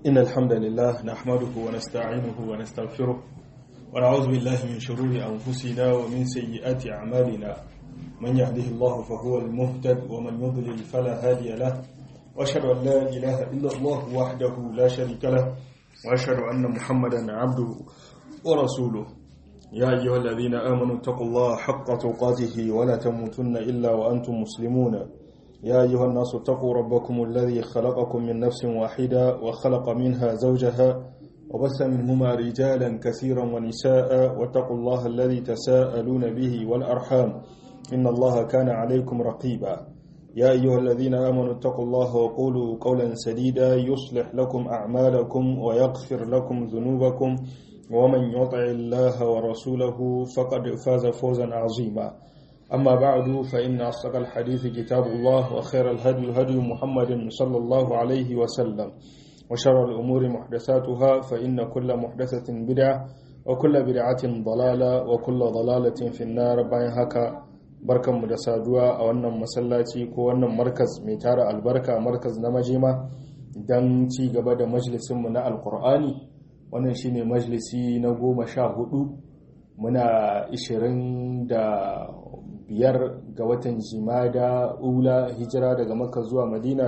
إن الحمد لله نحمده ونستعينه ونستغفره ونعوذ بالله من شرور أنفسنا ومن سيئات أعمالنا من يهده الله فهو المهتد ومن يضلل فلا هادي له وأشهد أن لا إله إلا الله وحده لا شريك له وأشهد أن محمدا عبده ورسوله يا أيها الذين آمنوا اتقوا الله حق تقاته ولا تموتن إلا وأنتم مسلمون يا أيها الناس اتقوا ربكم الذي خلقكم من نفس واحدة وخلق منها زوجها وبث منهما رجالا كثيرا ونساء واتقوا الله الذي تساءلون به والأرحام إن الله كان عليكم رقيبا يا أيها الذين آمنوا اتقوا الله وقولوا قولا سديدا يصلح لكم أعمالكم ويغفر لكم ذنوبكم ومن يطع الله ورسوله فقد فاز فوزا عظيما أما بعد فإن أصدق الحديث كتاب الله وخير الهدي هدي محمد صلى الله عليه وسلم وشر الأمور محدثاتها فإن كل محدثة بدعة وكل بدعة ضلالة وكل ضلالة في النار باين هكا بركة مدسادوة أو أن مسلاتي كو أن مركز ميتار البركة مركز نمجيمة دان تي قبل مجلس من القرآن ونشيني مجلسي نقوم شاهدو muna 25 ga watan Jimada ula hijira daga Makka zuwa Madina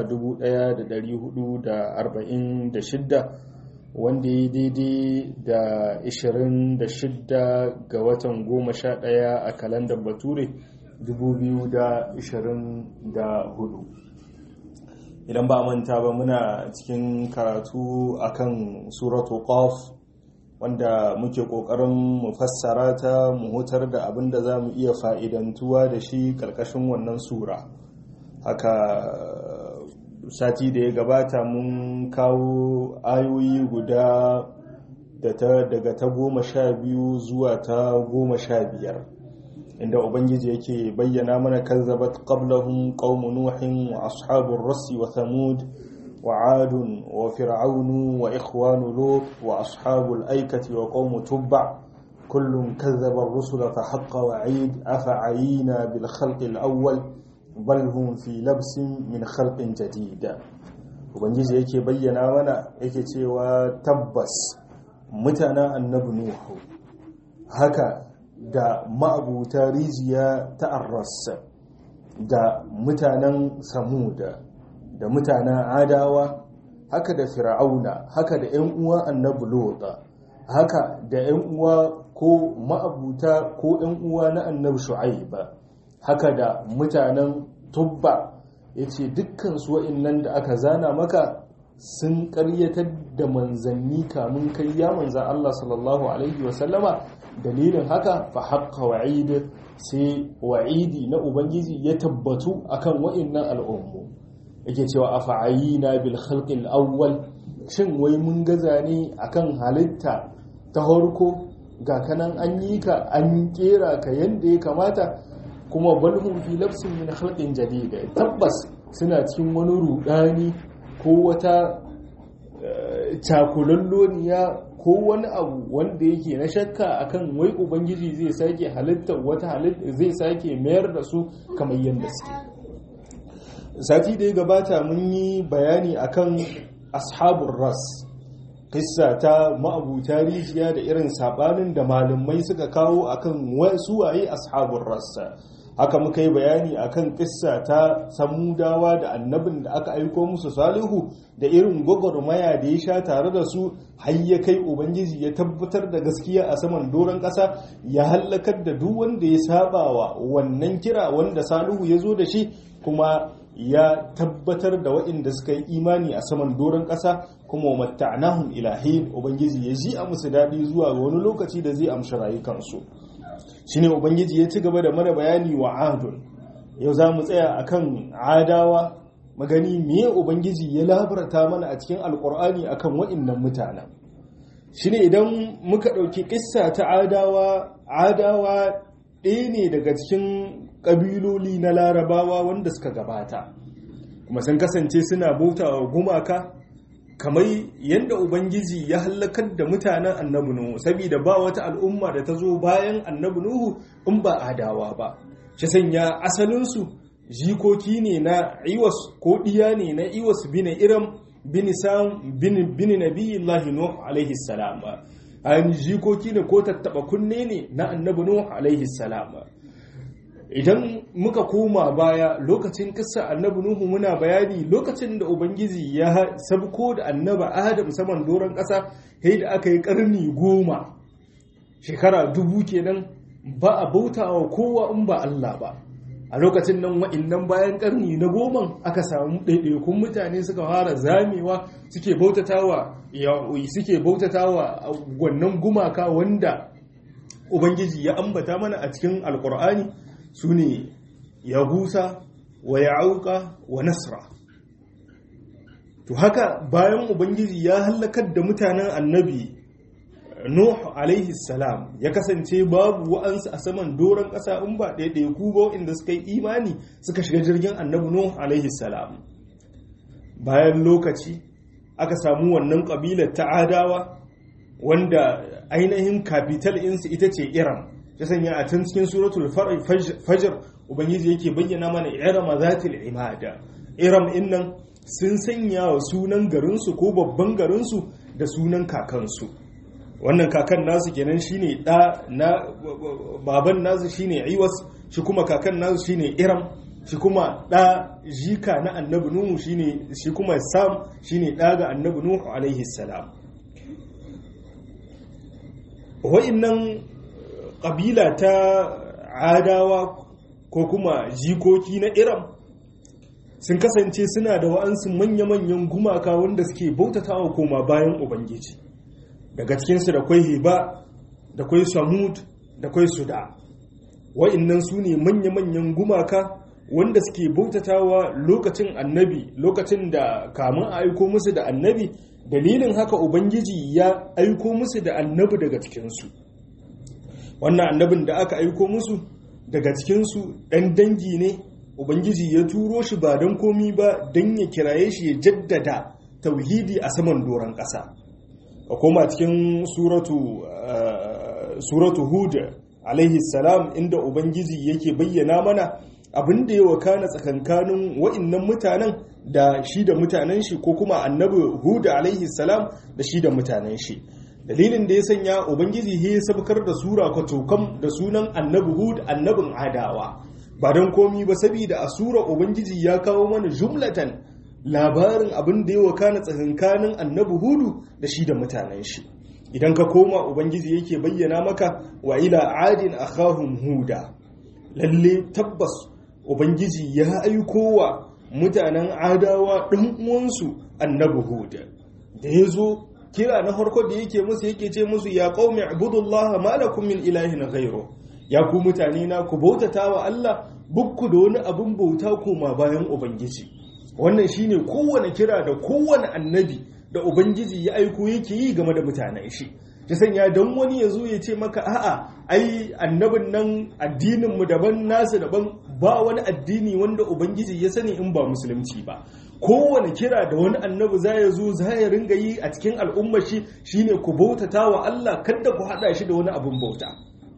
1446 wanda ya daidai da 26 ga watan 11 a kalandar Bature 2024. Idan ba manta ba muna cikin karatu akan suratu Qaf wanda muke ƙoƙarin mu fassara ta mu hutar da abin da za mu iya fa'idantuwa da shi ƙarƙashin wannan sura. Haka sati da ya gabata mun kawo ayoyi guda daga ta 12 zuwa ta 15 inda Ubangiji yake bayyana mana kazzabat qablahum qaumu nuhin wa ashabur rassi wa thamud وعاد وفرعون وإخوان لوط وأصحاب الأيكة وقوم تبع كل كذب الرسل فحق وعيد أفعينا بالخلق الأول بل هم في لبس من خلق جديد وبنجيز يكي بينا وانا يكي تيوى تبس متنا النبي نوح هكا دا مأبو تاريزيا تأرس دا متنا ثمود da mutanen adawa haka da fir'auna haka da ƴan uwa annabi lut haka da ƴan uwa ko ma'abuta ko ƴan uwa na annabi shu'aib haka da mutanen tubba yace dukkan su wa'annan da aka zana maka sun ƙaryatar da manzanni kamun kai ya manzan Allah sallallahu alaihi wasallama dalilin haka fa haqqa wa'id sai wa'idi na ubangiji ya tabbatu akan wa'annan al'ummu yake cewa afa'ayina bil khalqil awwal shin wai mun gaza ne akan halitta ta harko ga kanan an yi ka an kera ka yanda ya kamata kuma balhum fi labsin min khalqin jadid tabbas suna cikin wani rudani ko wata cakulalloniya ko wani abu wanda yake na shakka akan wai ubangiji zai sake halitta wata halitta zai sake mayar da su kamar yanda suke. Sati da ya gabata mun yi bayani akan ashabul ras, kissa ta ma'abuta rijiya da irin sabanin da malamai suka kawo akan wasu waye ashabul ras. Haka muka yi bayani akan kissa ta samudawa da annabin da aka aiko musu Salihu da irin gwagwarmaya da ya sha tare da su har ya kai ubangiji ya tabbatar da gaskiya a saman doron ƙasa ya hallakar da duk wanda ya sabawa wannan kira wanda Salihu ya zo da shi kuma ya tabbatar da waɗanda suka yi imani a saman doron ƙasa kuma matta'nahum ilahin ubangiji ya ji a musu daɗi zuwa wani lokaci da zai amshi rayukansu shine ubangiji ya ci gaba da mana bayani wa adun yau za mu tsaya akan adawa magani miye ubangiji ya labarta mana a cikin alkur'ani akan waɗannan mutanen shine idan muka ɗauki ƙissa ta adawa ɗaya ne daga cikin ƙabiloli na larabawa wanda suka gabata kuma sun kasance suna bautawa gumaka kamar yadda ubangiji ya hallakar da mutanen annabi nuhu saboda ba wata al'umma da ta zo bayan annabi nuhu in ba adawa ba shi sanya asalinsu jikoki ne na iwas ko ɗiya ne na iwas bin iram bin Sam bin Nabiyillahi Nuh alaihi salam, an jikoki ne ko tattaba kunne ne na annabi Nuh alaihi salam. Idan muka koma baya lokacin kissa annabi Nuhu muna bayani lokacin da ubangiji ya sabko da annabi Adam saman doron ƙasa, sai da aka yi ƙarni 10, shekara 1000 kenan, ba a bautawa kowa in ba Allah ba. A lokacin nan wa'innan bayan ƙarni na 10 aka samu ɗaiɗaikun mutane suka fara zamewa, suke bautatawa wannan gumaka wanda ubangiji ya ambata mana a cikin alƙur'ani, su ne Yahusa wa Ya'uqa wa Nasra. To haka bayan ubangiji ya halakar da mutanen annabi Nuh alaihi salam, ya kasance babu wa'ansu a saman doron ƙasa in ba ɗaiɗaiku ba inda suka yi imani suka shiga jirgin annabi Nuh alaihi salam. Bayan lokaci aka samu wannan ƙabilar ta Adawa wanda ainihin capital insu ita ce Iram. Ya sanya a can cikin suratul fajr ubangiji yake bayyana mana Irama zatil imada. Iram innan sun sanya wa sunan garinsu ko babban garinsu da sunan kakansu. Wannan kakan nasu kenan shine baban nasu shine Iwas, shi kuma kakan nasu shine Iram, shi kuma jika na annabi Nuhu shi kuma Sam shine ga annabi Nuhu alaihi salam. Wa'innan ƙabila ta Adawa ko kuma jikoki na Iram sun kasance suna da wa'ansu manya-manyan gumaka wanda suke bautatawa koma bayan ubangiji. Daga cikinsu da kwai Hiba, da kwai Samud, da kwai Suda. Wa'innan su ne manya-manyan gumaka wanda suke bautatawa lokacin annabi, lokacin da kamun a aiko musu da annabi, dalilin haka ubangiji ya aiko musu da annabi daga cikinsu. Wannan annabin da aka aiko musu daga cikinsu ɗan dangi ne, ubangiji ya turo shi ba don komi ba don ya kiraye shi ya jaddada tauhidi a saman doron ƙasa. A koma cikin suratu Hud alaihi salam, inda ubangiji yake bayyana mana abin da ya wakana tsakankanin wa'innan mutanen da shi da mutanen shi, ko kuma annabi Hud alaihi salam da shi da mutanen shi. Dalilin da ya sanya ubangiji ya sabkar da sura kwatokam da sunan annabi Hud, annabin Adawa, ba don komi ba saboda a sura ubangiji ya kawo mana jumlatan labarin abin da ya wakana tsakankanin annabi Hudu da shi da mutanen shi. Idan ka koma ubangiji yake bayyana maka wa ila adin akhahum huda, lalle tabbas ubangiji ya aiko wa mutanen Adawa ɗan uwansu annabi Hud. Da ya zo kira na farko da yake ce musu ya qaumi ibudullaha ma lakum min ilahin ghayru, ya ku mutane na ku bautata wa Allah, bukku da wani abin bauta koma bayan ubangiji. Wannan shine kowane kira da kowane annabi da ubangiji ya aiko yake yi game da mutanen shi. Ta sanya don wani ya zo ya ce maka a'a ai annabin nan addinin mu daban nasu daban, ba wani addini wanda ubangiji ya sani in ba musulunci ba. Kowane kira da wani annabi za ya zo za ya ringa yi a cikin al'ummar shi shine ku bautata wa Allah, kada ku hada shi da wani abin bauta.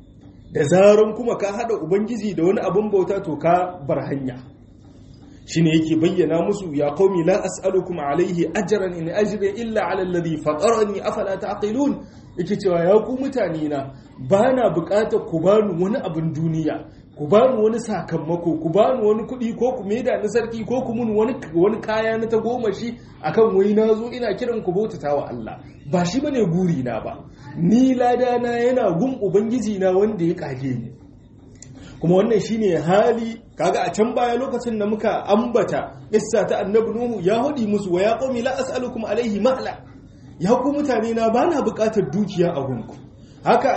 Da zaran kuma ka hada ubangiji da wani abin bauta to ka bar hanya. Shine yake bayyana musu ya qaumi la as'alukum alayhi ajran in ajri illa ala alladhi fatarani afala taqilun. Yake cewa ya ku mutane na bana bukatar ku bani wani abin duniya, ku bani wani sakamako, ku bani wani kuɗi, ko ku maida ni sarki, ko ku mun wani kaya na ta goma shi akan wai nazo ina kiran ku bautata wa Allah. Ba shi bane guri na ba, ni ladana yana gun ubangiji na wanda ya kage ni. Kuma wannan shine hali, kaga a can baya lokacin da muka ambata kissa ta annabi Nuhu ya hudi musu wa ya qaumi la as'alukum alaihi ma'la, ya ku mutane na bana bukatar dukiya a gunku. Haka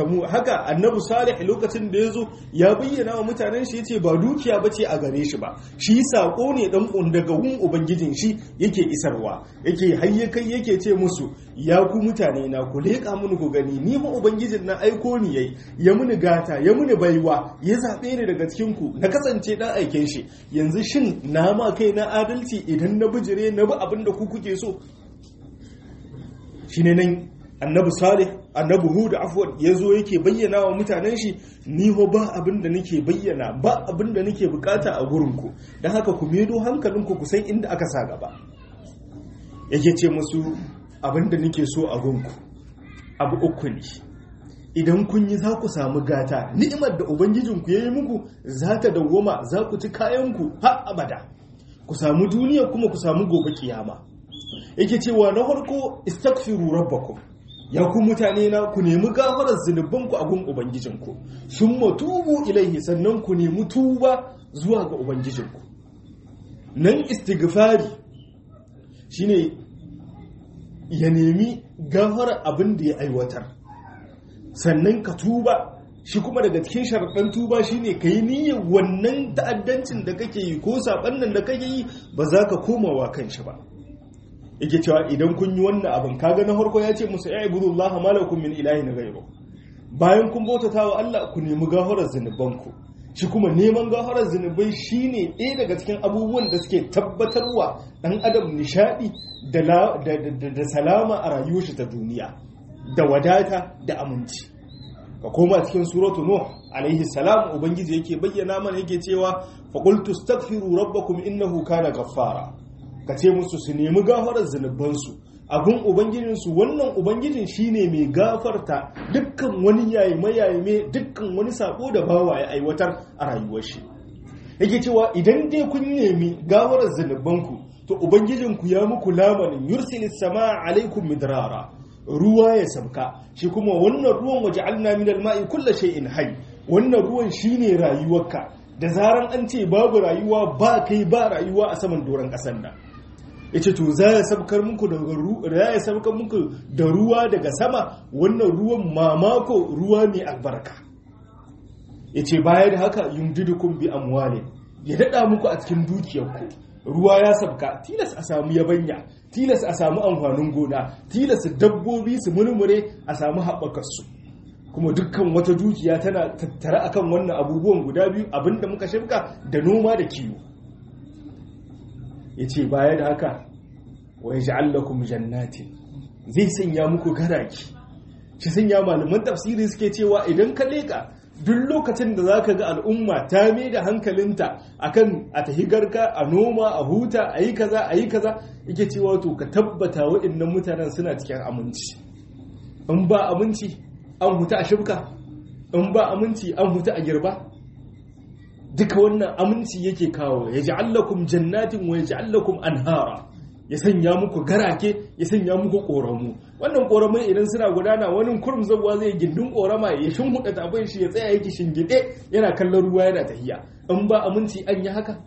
annabi Salih lokacin da yazo ya bayyana wa mutanen shi yace ba dukiya bace a gare shi ba, shi sako ne dan daga gun ubangijin shi yake isarwa, yake hayyakai yake ce musu ya ku mutane na ku leka mun ku gani, ni ma ubangijin na aiko ni yayi, ya muni gata, ya muni baiwa, ya zabe ni daga cikin ku na kasance dan aiken shi. Yanzu shin na ma kai na adalci idan na bijire na bi abin da ku kuke so? Shine nan annabi Hud yazo yake bayyana wa mutanen shi, ni ho ba abin da nake bayyana, ba abin da nake bukata a gurin ku, dan haka ku medo hankalinku ku san inda aka sa gaba. yake ce musu abinda nake so a gunku abu uku ne, idan kun yi za ku samu gata, ni'imar da ubangijinku ya yi muku za ta dawwama, za ku ci kayanku har abada, ku samu duniya kuma ku samu gobe kiyama. Yake cewa na farko istaghfiru rabbakum, ya ku mutane na ku nemi gafarar zunubanku a gun ubangijinku, summa tubu ilaihi, sannan ku nemi tuba zuwa ga ubangijinku. Nan istighfari shine ya nemi gafarar abin da ya aiwatar, sannan ka tuba. Shi kuma daga cikin sharaɗin tuba shine ka yi niyyar wannan ta'addancin da kake yi ko saɓan nan da kake yi ba za ka komawa kan shi ba. Yake cewa idan kun yi wannan abin, kaga na farko ya ce musu ya ibudullaha malakum min ilahin ghayru, bayan kun bautata wa Allah ku nemi gafarar zunubanku. Shi kuma neman gafarar zunubai shine ɗaya daga cikin abubuwan da suke tabbatarwa ɗan adam nishaɗi da salama a rayuwar shi ta duniya, da wadata da aminci. Ka koma cikin suratu Nuh alaihi salam, ubangiji yake bayyana mana yake cewa fa qultu astaghfiru rabbakum innahu kana ghaffara, ka ce musu su nemi gafarar zunubansu abun ubangijinsu, wannan ubangijin shine mai gafarta dukkan wani yayime dukkan wani sako da bawa ya aiwatar a rayuwar shi. Yake cewa idan dai kun nemi gafarar zunubanku to ubangijinku ya muku lamanin yursilis samaa alaikum midrara, ruwa ya sabka. Shi kuma wannan ruwan waja'alna minal ma'i kulli shay'in hayy, wannan ruwan shine rayuwarka. Da zaran an ce babu rayuwa, ba kai ba rayuwa a saman doron ƙasar nan. Yace to za ya sabkar muku da ruwa daga sama, wannan ruwan mamako, ruwa mai albarka. Yace baya da haka yumdidukum bi amwalin, ya dada muku a cikin dukiyarku. Ruwa ya sabka, tilas a samu yabanya, tilas a samu amfanin gona, tilas dabbobi su murmure a samu haɓakarsu. Kuma dukkan wata dukiya tana tattara akan wannan abubuwan guda biyu, abinda muka shirka da noma da kiwo. Yace baya da haka wa yaj'al lakum jannatin, zai sanya muku garaki. Shi sanya malaman tafsiri suke cewa idan ka leka duk lokacin da zaka ga al'umma ta mai da hankalinta akan a tahi garka, a noma, a huta, ayi kaza yake cewa to ka tabbata waɗannan mutanen suna cikin aminci. In ba aminci an huta a shibka, in ba aminci an huta a girba. Duka wannan aminci yake kawo, ya ja'al lakum jannatin wa yaj'al lakum anhara, ya sanya muku garake, ya sanya muku koramu. Wannan koramai idan suna gudana, wani kurum zabuwa zai gindin korama ya shimhuda tafin shi ya tsaya yake shingide yana kallon ruwa yana tahiya. In ba aminci an yi haka,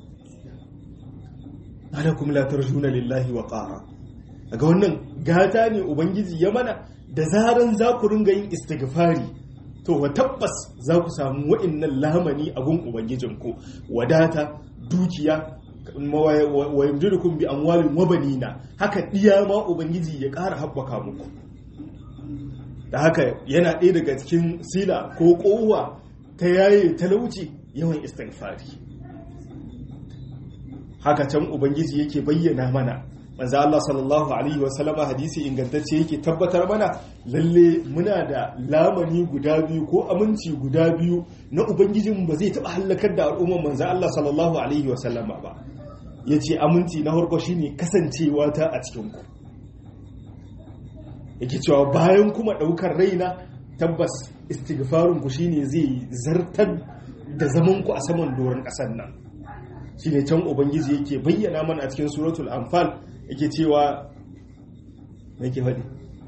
alakum la tarjuna lillahi wa qara. Daga wannan gata ne ubangiji ya mana, da zaran za ku ringa yin istighfari to wa tabbas za ku samu wa'innan lamani a gun ubangijinku, wadata, dukiya, wa yamdidukum bi amwalin wa banina, haka diya ma ubangiji ya ƙara haɓaka muku. Da haka yana ɗaya daga cikin sila ko ƙowa ta yaye talauci, yawan istighfari. Haka can ubangiji yake bayyana mana, manzo Allah sallallahu alaihi wasallama hadisi ingantacce yake tabbatar mana lalle muna da lamani guda biyu ko aminci guda biyu na ubangijin ba zai taba halakar da al'umman manzo Allah sallallahu alaihi wasallama ba. Yace aminci na farko shine kasancewa ta a cikin ku, yake cewa bayan kuma daukar raina, tabbas istighfarun ku shine zai zartar da zaman ku a saman doron kasar nan. Shine can ubangiji yake bayyana mana a cikin suratul anfal, yake cewa yake faɗi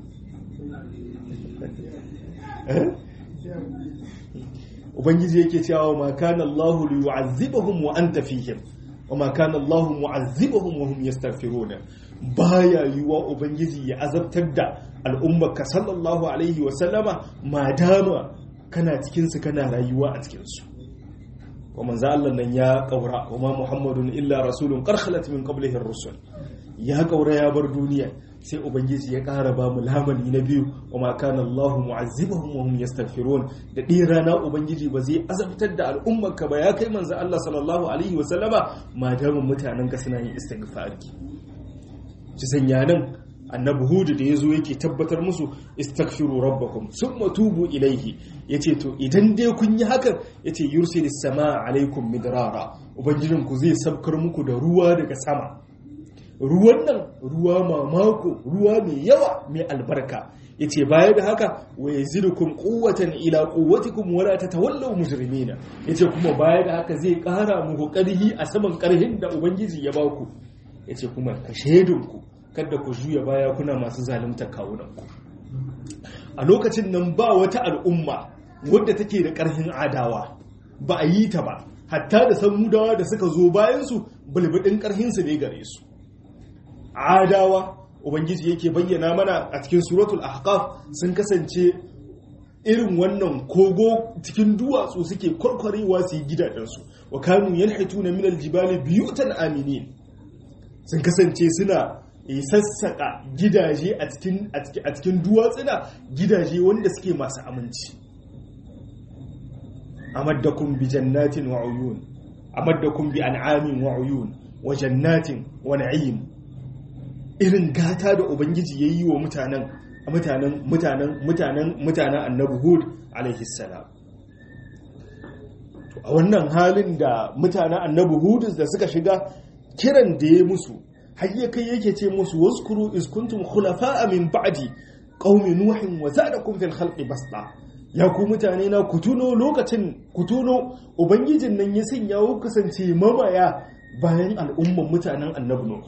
ubangiji yake cewa ma kana Allahu liyu'azzibahum wa anta fihim wa ma kana Allahu mu'azzibahum wa hum yastaghfirun. Baya yiwa ubangiji ya azabtar da al'ummarka sallallahu alaihi wa sallama madama kana cikin su, kana rayuwa a cikin su. Wa manzo Allah nan ya kaura, wa ma Muhammadun illa rasulun qad khalat min qablihi ar-rusul. Ya kaura ya bar duniya, sai ubangiji ya ƙara ba mu lamani na biyu, wa ma kana Allahu mu'azzibahum wa hum yastaghfirun. Da ɗin rana ubangiji ba zai azabtar da al'ummarka ba ya kai manzo Allah sallallahu alaihi wa sallama madama mutanen ka suna yin istighfari. Ci sanya nan annabi Hud da yazo yake tabbatar musu istaghfiru rabbakum summa tubu ilaihi, yace to idan dai kun yi hakan, yace yursilis samaa alaikum midrara, ubangijinku zai sabkar muku da ruwa daga sama. ruwan nan ruwa mamako, ruwa mai yawa mai albarka. Yace baya da haka wa yazidukum quwwatan ila quwwatikum wa la tatawallaw mujrimina. Yace kuma baya da haka zai ƙara muku ƙarhi a saman ƙarhin da ubangiji ya baku. Yace kuma ka shedunku kada ku juya baya kuna masu zalunta kawunanku. A lokacin nan ba wata al'umma wadda take da ƙarhin adawa, ba a yi ta ba, hatta da samudawa da suka zo bayansu bulbudin ƙarhinsu ne gare su. Adawa ubangiji yake bayyana mana a cikin suratul ahqaf sun kasance irin wannan kogo cikin duwatsu suke kwarkwarewa su yi gidajensu, wa kanu yanhituna min aljibali biyutan aminin. Sun kasance suna sassaka gidaje a cikin duwatsuna, gidaje wanda suke masu aminci. amaddakum bi jannatin wa uyun, amaddakum bi an'amin wa uyun wa jannatin wa na'im. Irin gata da ubangiji yayi wa mutanen annabi Hud alaihi salam. A wannan halin da mutanen annabi Hud da suka shiga, kiran da ya musu har ya kai yake ce musu waskuru iz kuntum khulafa'a min ba'di qaumi nuhin wa zadakum fil khalqi basta. Ya ku mutane na ku tuno ubangijin nan ya sanya ku kasance mamaya bayan al'umman mutanen annabi Nuh,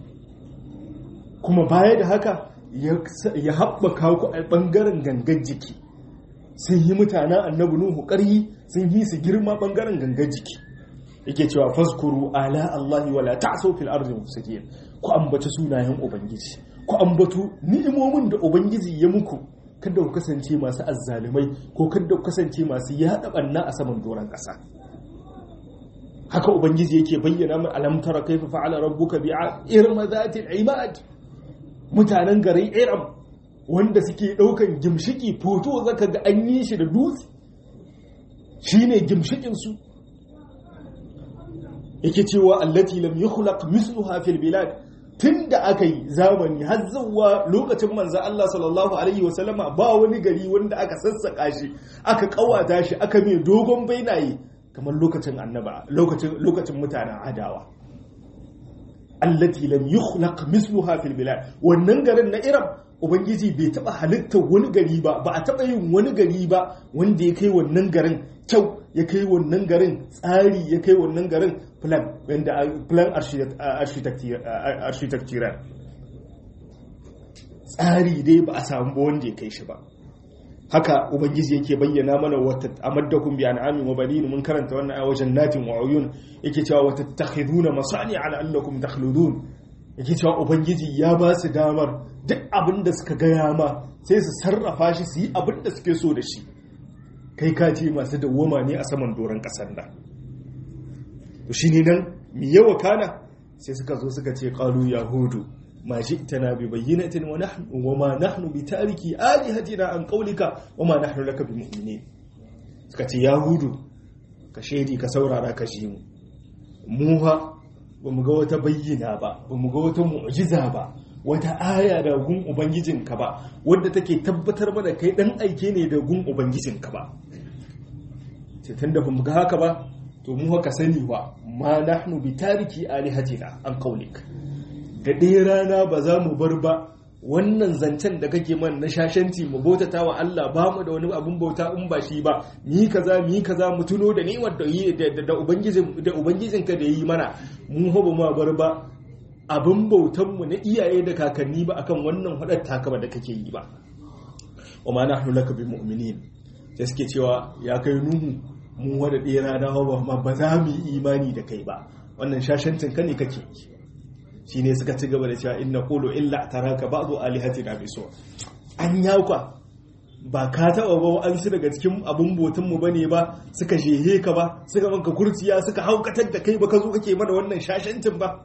kuma baya da haka ya haɓaka ku a ɓangaren gangan jiki. Sun yi mutanen annabi Nuhu ƙarhi, sun yi su girma ɓangaren gangan jiki. Yake cewa faskuru ala Allahi wala ta'sau fil ardi mufsidin. Ku ambaci sunayen ubangiji, ku ambatu ni'imomin da ubangiji ya muku, kada ku kasance masu azzalumai ko kada ku kasance masu yada banna a saman doron ƙasa. Haka ubangiji yake bayyana min alam tara kaifa fa'ala rabbuka bi'irma zatil imad. Mutanen garin Iram wanda suke daukan gimshiki foto zaka ga an yi shi da dutse, shine gimshikin su. Yake cewa allati lam yukhlaq misluha fil bilad. Tunda aka yi zamani har zuwa lokacin manzo Allah sallallahu alaihi wasallama ba wani gari wanda aka sassaka shi, aka kawata shi, aka mai dogon bainaye kamar lokacin annaba, lokacin mutanen adawa. Allati lam yukhlaq misluha fil bilad. Wannan garin na Iram ubangiji bai taba halittar wani gari ba a taba yin wani gari ba wanda ya kai wannan garin kyau, ya kai wannan garin tsari, ya kai wannan garin plan architectural tsari dai ba a samu ba wanda ya kai shi ba. Haka ubangiji yake bayyana mana wata amaddakum bi an'amin wa banin, mun karanta wannan a wajen natin wa uyun. Yake cewa wata takhiduna masani ala allakum takhludun. Yake cewa ubangiji ya ba su damar duk abin da suka gaya ma sai su sarrafa shi su yi abin da suke so da shi, kai ka ce masu dawwama ne a saman doron kasar nan. To shine nan mi yawa kana sai suka zo suka ce qalu yahudu ma ji'tana bi bayyinatin wa ma nahnu bi tariki alihatina an qawlika wa ma nahnu laka bi mu'minin. Suka ce yahudu ka shedi ka saurara ka ji mu ha ba mu ga wata bayyana ba mu ga wata mu'jiza ba, wata aya da gun ubangijinka ba wadda take tabbatar mana kai dan aike ne da gun ubangijinka ba. Sai tunda ba mu ga haka ba to mu haka sani ba ma nahnu bi tariki alihatina an qawlik. Da ɗaya rana ba za mu bar ba wannan zancen da kake man na shashanci mu bautata wa Allah, ba mu da wani abun bauta in ba shi ba, mi kaza mu tuno da ni'imar da ubangijinka da yi mana, mu ba ma bar ba abin bautan mu na iyaye da kakanni ba akan wannan hadar takaba da kake yi ba. Wa ma nahnu laka bi mu'minin. Sai suke cewa ya kai Nuhu mu wada ɗaya rana ba za mu yi imani da kai ba, wannan shashancin ka ne kake yi. Shi ne suka ci gaba da cewa inna qulu illa taraka ba'du alihatina bisu. An yakwa ba ka taba ba an su daga cikin abun botun mu bane ba, suka shehe ka ba, suka manka kurciya, suka haukatar da kai ba, ka zo kake mana wannan shashancin ba.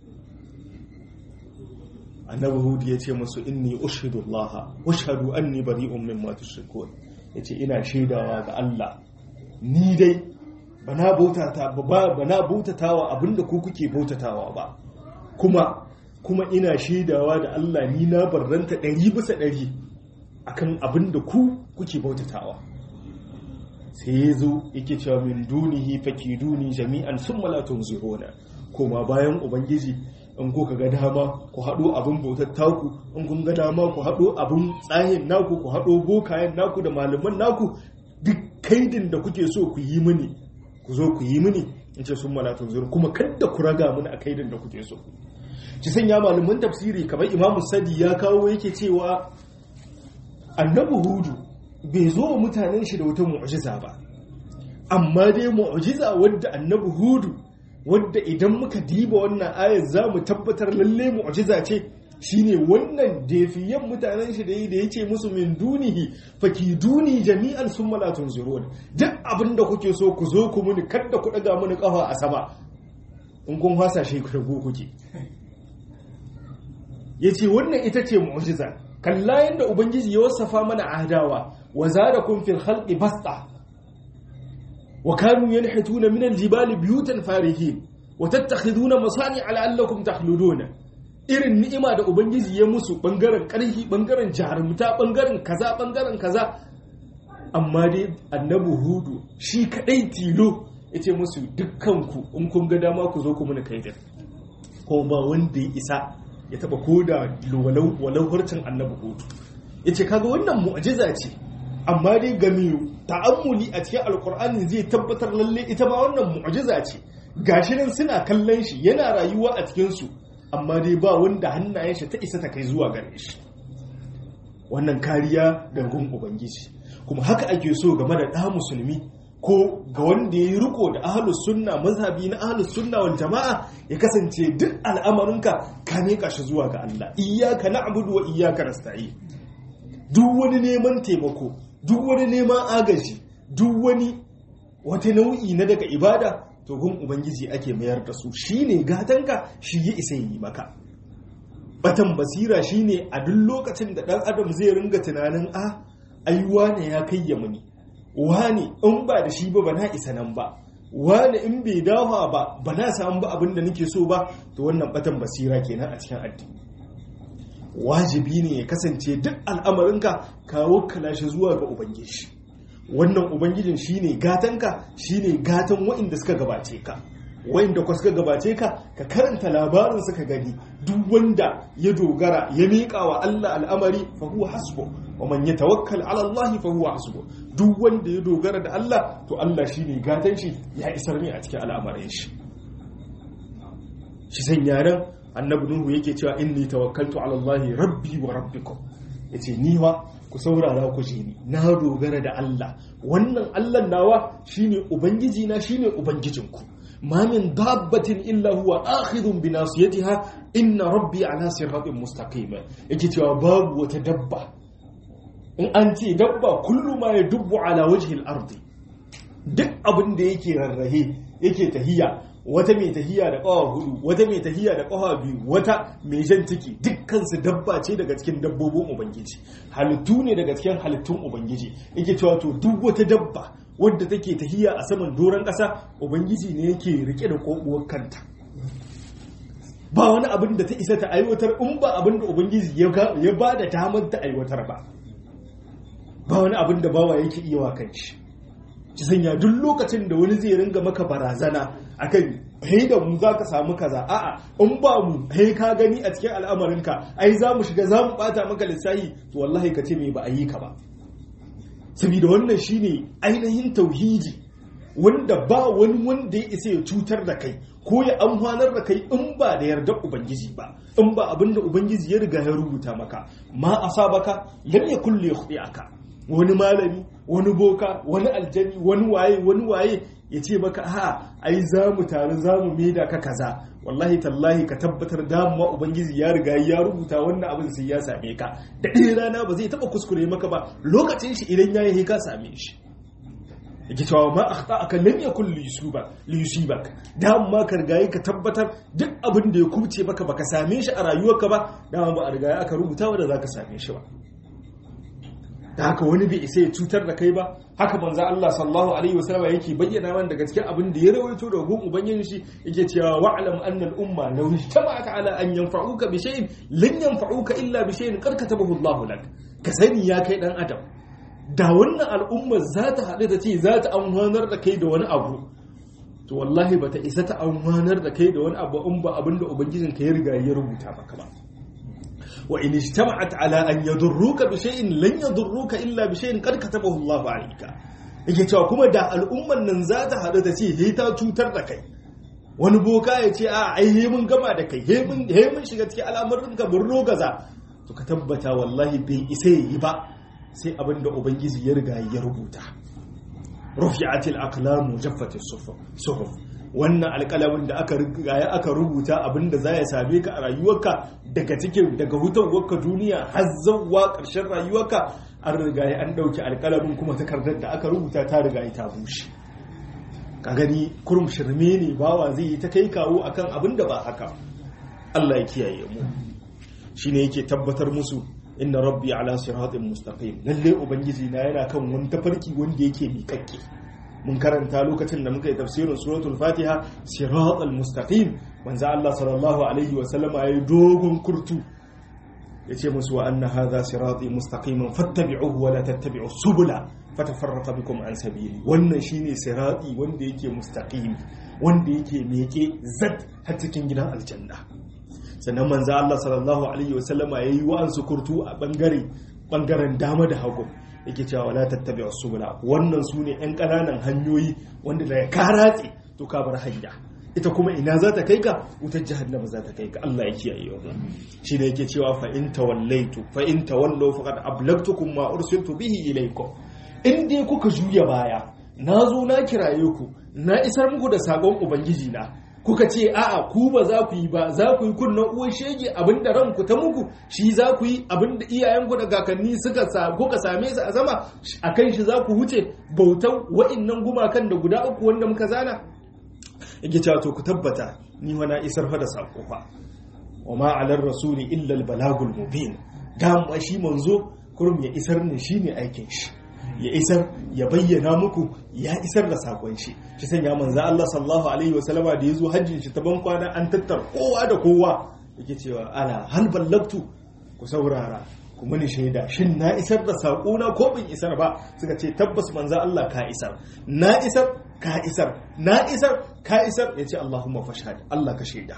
Annabi Hud ya ce musu inni ushidu Allah ushhadu anni bari'un mimma tushrikun. Yace ina shaidawa ga Allah ni dai bana bautatawa abinda ku kuke bautatawa ba, kuma ina shaidawa da Allah ni na barranta 100% akan abin da kuke bautatawa. Sai ya zo yake cewa min dunihi fakiduni jami'an summa la tunziruna. Koma bayan ubangiji in kuka ga dama ku haɗo abin bautar taku, in kun ga dama ku haɗo abin tsahin naku, ku haɗo bokayen naku da malaman naku, duk kaidin da kuke so ku yi mini, ku zo ku yi mini, in ce sun malatun zuru, kuma kadda ku raga mini a kaidin da kuke so. Ci sanya malaman tafsiri kamar Imamu Sadi ya kawo yake cewa annabi Hudu bai zo wa mutanen shi da wata mu'jiza ba, amma dai mu'jiza wadda annabi Hudu, wadda idan muka diba wannan ayar za mu tabbatar lalle mu'jiza ce, shine wannan defiyan mutanen shi da yace musu min dunihi fakiduni jami'an summa la tunzirun, duk abinda kuke so ku zo ku muni, kada ku daga muni kafa a sama, in kun fasa shi ku rago kuke. Yace wannan ita ce mu'jiza, kalla yanda ubangiji ya wasafa mana adawa, wa zadakum fil khalqi basta wa kanu yanhituna min aljibali buyutan farihin wa tattakhiduna masani'a la'allakum takhluduna. Irin ni'ima da ubangiji ya musu bangaren karhi, bangaren jarumta, bangaren kaza, amma dai annabi Hudu shi kadai tilo yace musu dukkanku in kun ga dama ku zo ku muni kaidin, ko ba wanda ya isa ya taba koda walau harcin annabi Hudu. Yace kaga wannan mu'jiza ce, amma dai ga mai ta'ammuli a cikin alkur'ani zai tabbatar lalle ita ma wannan mu'jiza ce, gashi nan suna kallon shi yana rayuwa a cikin su, amma dai ba wanda hannayen shi ta isa ta kai zuwa gare shi. Wannan kariya da gun ubangiji, kuma haka ake so game da ɗa musulmi ko ga wanda ya yi riko da ahlus sunna, mazhabi na ahlus sunna wal jama'a, ya kasance duk al'amarinka ka miƙa shi zuwa ga Allah. Iyyaka na'budu wa iyyaka nasta'in. Duk wani neman taimako, duk wani neman agaji, duk wani wata nau'i na daga ibada, to gun ubangiji ake mayar da su, shine gatanka, shi ya isa yi maka. Batan basira shine a duk lokacin da dan adam zai ringa tunanin aiwa ne ya kai ya muni, wani in ba da shi ba na isa nan ba, wani in bai dawa ba na samu ba abin da nake so ba, to wannan batan basira kenan a cikin addini. Wajibi ne ya kasance duk al'amarinka kawo kalashi zuwa ga ubangiji. Wannan ubangijin shine gatanka, shine gatan wa'inda suka gabace ka, wa'inda kwa suka gabace ka karanta labarin suka gani, duk wanda ya dogara ya miƙa wa Allah al'amari fa huwa hasbu, wa man yatawakkal ala Allah fa huwa hasbu. Duk wanda ya dogara da Allah, to Allah shine gatan shi, ya isar mai a cikin al'amarin shi. Shi sanya nan annabi Nuhu yake cewa inni tawakkaltu ala Allah rabbi wa rabbikum, yace ni wa ku saurara ku ji ni, na dogara da Allah, wannan Allah nawa shine ubangiji na, shine ubangijinku. Ma min dabbatin illa huwa akhidun bi nasiyatiha inna rabbi ala siratin mustaqim. Yake cewa babu wata dabba, in an ce dabba kullu ma yadubbu ala wajhi al-ardi, duk abin da yake rarrahe yake tahiya, wata mai tahiya da ƙawa hudu, wata mai tahiya da ƙawa biyu, wata mai jan ciki, dukkansu dabba ce daga cikin dabbobin ubangiji, halittu ne daga cikin halittun ubangiji. Yake cewa to duk wata dabba wadda take tahiya a saman doron ƙasa, ubangiji ne yake rike da ƙoƙuwar kanta. Ba wani abin da ta isa ta aiwatar in ba abin da ubangiji ya ba da damar ta aiwatar ba. Ba wani abin da bawa yake iya wa kanshi. Ci sanya duk lokacin da wani zai ringa maka barazana akan hai da mu za ka samu kaza, a'a in ba mu hai ka gani a cikin al'amarinka, ai za mu shiga za mu bata maka lissahi, to wallahi ka ce me ba a yi ka ba. Saboda wannan shine ainihin tauhidi, wanda ba wani wanda ya isa ya cutar da kai ko ya amfanar da kai in ba da yardar ubangiji ba, in ba abinda ubangiji ya riga ya rubuta maka. Ma asabaka lam yakul yukhti'aka. Wani malami, wani boka, wani aljani, wani waye ya ce maka ai za mu taru za mu maida ka kaza, wallahi tallahi ka tabbatar damuwa ubangiji ya riga ya rubuta wannan abin sai ya same ka, da ɗaya rana ba zai taɓa kuskure maka ba, lokacin shi idan ya yi ka same shi. Yake cewa ma akhta'aka lam yakul liyusibak, dama ka riga ka tabbatar duk abin da ya kubce maka baka same shi a rayuwarka ba, dama ba a riga aka rubuta wanda zaka same shi ba. Da haka wani bai isa ya cutar da kai ba. Haka manzo Allah sallallahu alaihi wasallam yake bayyana man daga cikin abin da ya rawaito da gun ubangiji shi, yake cewa wa'lam anna al-umma law ijtama'at ala an yanfa'uka bi shay'in lan yanfa'uka illa bi shay'in qad katabahu Allahu lak. Ka sani ya kai dan adam, da wannan al'umma za ta haɗu ta ce za ta amfanar da kai da wani abu, to wallahi bata isa ta amfanar da kai da wani abu in ba abinda ubangijin ka ya riga ya rubuta maka ba. wa in ijtama'at ala an yadurruka bi shay'in lan yadurruka illa bi shay'in qad katabahu Allahu alayka. Yake cewa kuma da al'umman nan za ta haɗu ta ce he ta cutar da kai, wani boka ya ce a ai he mun gama da kai, he mun shiga cikin al'amuran ka mun rogaza, to ka tabbata wallahi bai isa yi ba sai abinda ubangiji ya riga ya rubuta. rufi'atil aqlamu jaffatis suhuf, wannan alƙalamin da aka rubuta abinda za ya same ka a rayuwarka daga hutawarka duniya har zawwa ƙarshen rayuwarka, an riga an ɗauki alƙalamin kuma takardar da aka rubuta ta riga ta bushe. ka gani kurum shirme ne bawa zai yi ta kai kawo akan abin da ba haka. Allah ya kiyaye mu. Shine yake tabbatar musu inna rabbi ala siratin mustaqim, lalle ubangiji na yana kan wani tafarki wanda yake miƙaƙƙe. mun karanta lokacin da muka yi tafsirin suratul fatiha siratal mustaqim, manzo Allah sallallahu alaihi wa sallama yayi dogon kurtu yace musu wa anna hadha sirati mustaqiman fattabi'uhu wa la tattabi'us subula fatafarraqa bikum an sabili. wannan shine sirati wanda yake mustaqimi, wanda yake meke zat har cikin gidan aljanna. sannan manzo Allah sallallahu alaihi wa sallama yayi wa'ansu kurtu a bangaren dama da hagu, yake cewa wala tattabi'us subula, wannan sune ɗan ƙananan hanyoyi wanda da ka ratse to ka bar hanya, ita kuma ina za ta kai ka, wutar jahannama za ta kai ka. Allah ya kiyaye wa shi ne yake cewa fa in tawallu faqad ablagtukum ma ursiltu bihi ilaykum. in dai kuka juya baya, na zo na kiraye ku, na isar muku da sakon ubangiji na, kuka ce a'a ku ba za ku yi ba, za ku yi kunnan uwan shege abinda ranku ta muku shi za ku yi, abinda iyayenku da kakanni kuka same su a sama akan shi za ku huce bautan wa'annan gumakan da guda uku wanda muka zana. yake cewa to ku tabbata ni wa na isar fa da sako fa, wa ma alar rasuli illa al balagul mubin. dama shi manzo kurum ya isar ne, shine aikin shi, ya isar ya bayyana muku, ya isar da sakon shi. shi sanya manzo Allah sallallahu alaihi wasallama da yazo hajjin shi ta ban kwana an tattar kowa da kowa, yake cewa ala hal ballagtu, ku saurara ku muni shaida, shin na isar da sako na ko bin isar ba? suka ce tabbas manzo Allah ka isar, na isar ka isar, na isar ka isar. yace Allahumma fashhad, Allah ka shaida.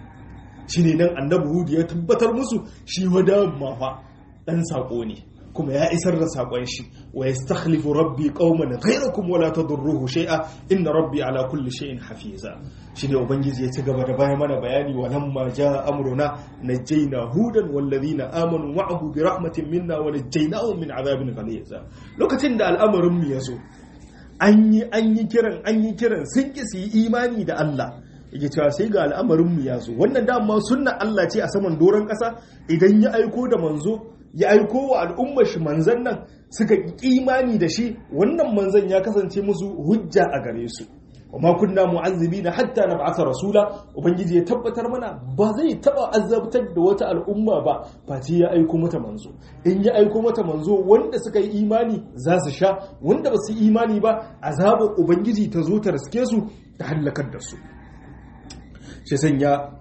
shine nan annabi Hud ya tabbatar musu shi wadan mafa dan sako ne, kuma ya isar da sakon shi. wa yastakhlifu rabbi qauman ghayrakum wa la tadurruhu shay'a inna rabbi ala kulli shay'in hafiza. shine ubangiji ya ci gaba da bayan mana bayani, walamma jaa amruna najjayna hudan wal ladina amanu ma'ahu bi rahmatin minna wa najjaynahum min adhabin ghaliz. lokacin da al'amarin mu yazo an yi kiran sun ki su yi imani da Allah, yake cewa sai ga al'amarin mu yazo. wannan dama sunna Allah ce a saman doron kasa, idan ya aiko da manzo, ya aiko wa al'ummar shi manzan nan suka imani da shi, wannan manzan ya kasance musu hujja a gare su. wa ma kunna mu'azzibina hatta nab'atha rasula. ubangiji ya tabbatar mana ba zai taba azabtar da wata al'umma ba face ya aiko mata manzo. in ya aiko mata manzo, wanda suka yi imani za su sha, wanda ba su yi imani ba azabar ubangiji ta zo ta riske su ta halakar da su. shi sanya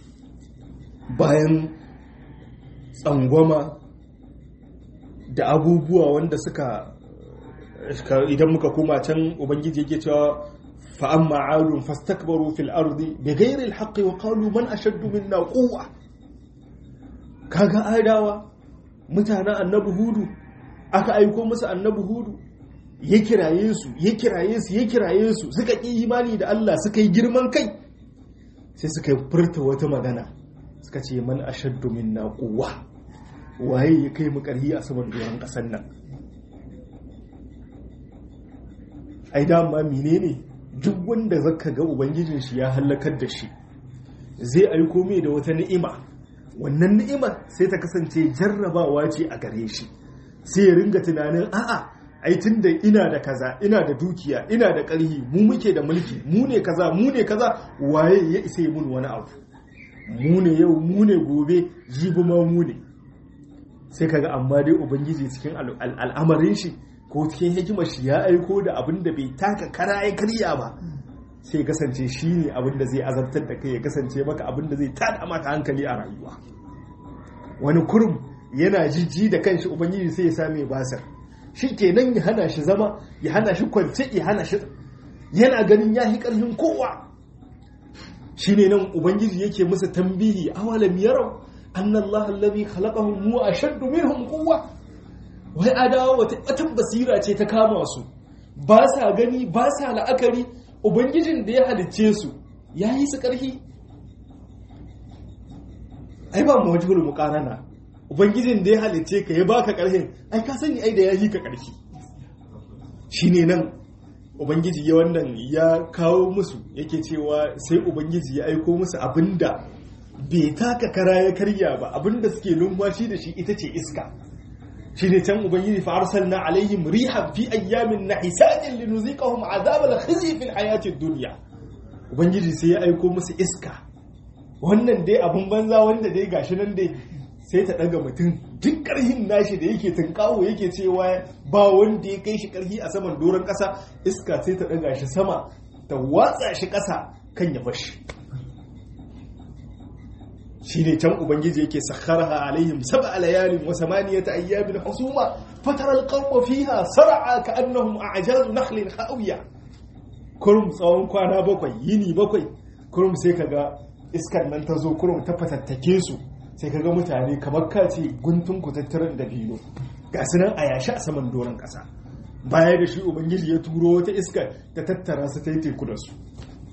bayan tsangwama da abubuwa wanda suka, idan muka koma can ubangiji yake cewa fa amma adun fastakbaru fil ardi bighayri al haqqi wa qalu man ashaddu minna quwwa. kaga adawa mutanen annabi hudu, aka aiko musu annabi hudu, ya kiraye su suka ki imani da Allah, suka yi girman kai, sai suka furta wata magana, suka ce man ashaddu minna quwwa, waye ya kai mu ƙarhi a saman doron ƙasar nan. ai dama menene, duk wanda zaka ga ubangijin shi ya halakar da shi, zai aiko mai da wata ni'ima, wannan ni'imar sai ta kasance jarrabawa ce a gare shi, sai ya ringa tunanin a'a ai tunda ina da kaza, ina da dukiya, ina da ƙarhi, mu muke da mulki, mu ne kaza, waye ya isa mun wani abu, mu ne yau, mu ne gobe, jibi ma mu ne. sai kaga amma dai ubangiji cikin al'amarin shi ko cikin hikimar shi ya aiko da abin da bai taka kara ya karya ba, sai kasance shi ne abin da zai azabtar da kai, ya kasance maka abin da zai tada maka hankali a rayuwa. wani kurum yana jijji da kanshi, ubangiji sai ya same basar, shi kenan ya hana shi zama, ya hana shi kwance, ya hana shi yana ganin yahi karhin kowa. Shine nan ubangiji yake musu tambihi, awalam yarau anna Allah alladhi khalaqahum huwa ashaddu minhum quwwa. Wai adawa wata basira ce ta kama su, ba sa gani ba sa la'akari ubangijin da ya halicce su yayi su karhi. Ai ba mu wajhul muqarana, ubangijin da ya halicce ka ya baka karhin, ai ka sani ai da yayi ka karfi. Shine nan ubangiji ya wannan ya kawo musu yake cewa sai ubangiji ya aiko musu abinda bai taka kara ya karya ba, abinda suke lumwashi da shi ita ce iska. Shine can ubangiji fa arsalna alaihim rihan fi ayyamin nahisatin linuziqahum azabal khizy fil hayatid dunya. Ubangiji sai ya aiko musu iska, wannan dai abun banza wanda dai gashi nan dai sai ta daga mutum duk karhin nashi da yake tunkawo yake cewa ba wanda ya kai shi karhi a saman doron kasa, iska sai ta daga shi sama ta watsa shi kasa kan ya bashi. Shine can ubangiji yake sakharaha alaihim sab'a layalin wa samaniyata ayyamin husuma fatara alqawma fiha sar'a ka'annahum a'jazu nakhlin khawiya. Kurum tsawon kwana bakwai, yini bakwai, kurum sai kaga iskar nan ta zo kurum ta fatattake su, sai kaga mutane kamar kace guntun kutattaran da bilo ga sunan a yashi a saman doron kasa. Baya da shi ubangiji ya turo wata iskar ta tattara su ta yi teku da su.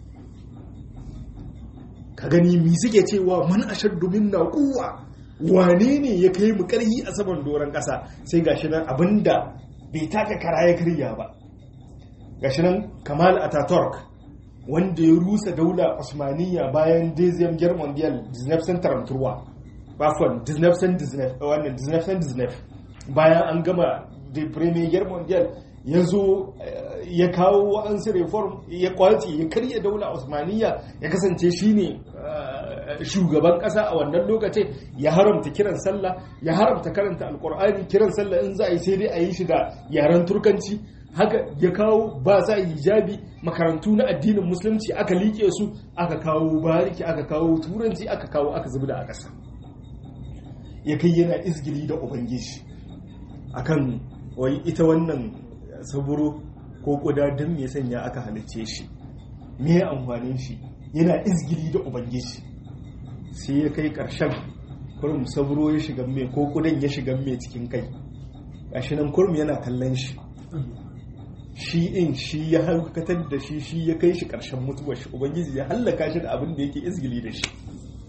Ka gani mi suke cewa man ashaddu minna quwwa, wane ne ya kai mu karhi a saman doron kasa? Sai gashi nan abinda bai taka kara ya karya ba. Gashi nan Kamal Ataturk wanda ya rusa daula Osmaniya bayan Deuxième Guerre Mondiale 1933, bafon 1919 bayan an gama da Premier Guerre Mondiale, ya zo ya kawo wa'ansu reform, ya kwace ya karya daula Osmaniya, ya kasance shine shugaban kasa a wannan lokacin. Ya haramta kiran sallah, ya haramta karanta alkur'ani, kiran sallah in za a yi sai dai a yi shi da yaren turkanci. Haka ya kawo ba za a yi hijabi, makarantu na addinin musulunci aka liƙe su, aka kawo bariki, aka kawo turanci, aka kawo aka zubda a ƙasa. Ya kai yana izgili da ubangiji akan wai ita wannan saburo ko kuda don me sanya aka halicce shi, me amfanin shi, yana izgili da ubangiji. Sai ya kai ƙarshen kurum saburo ya shiga mai ko kudan ya shiga mai cikin kai, gashi nan kurum yana kallon shi, shi ya halkatar da shi ya kai shi ƙarshen mutuwar shi, ubangiji ya hallaka shi da abin da yake izgili da shi.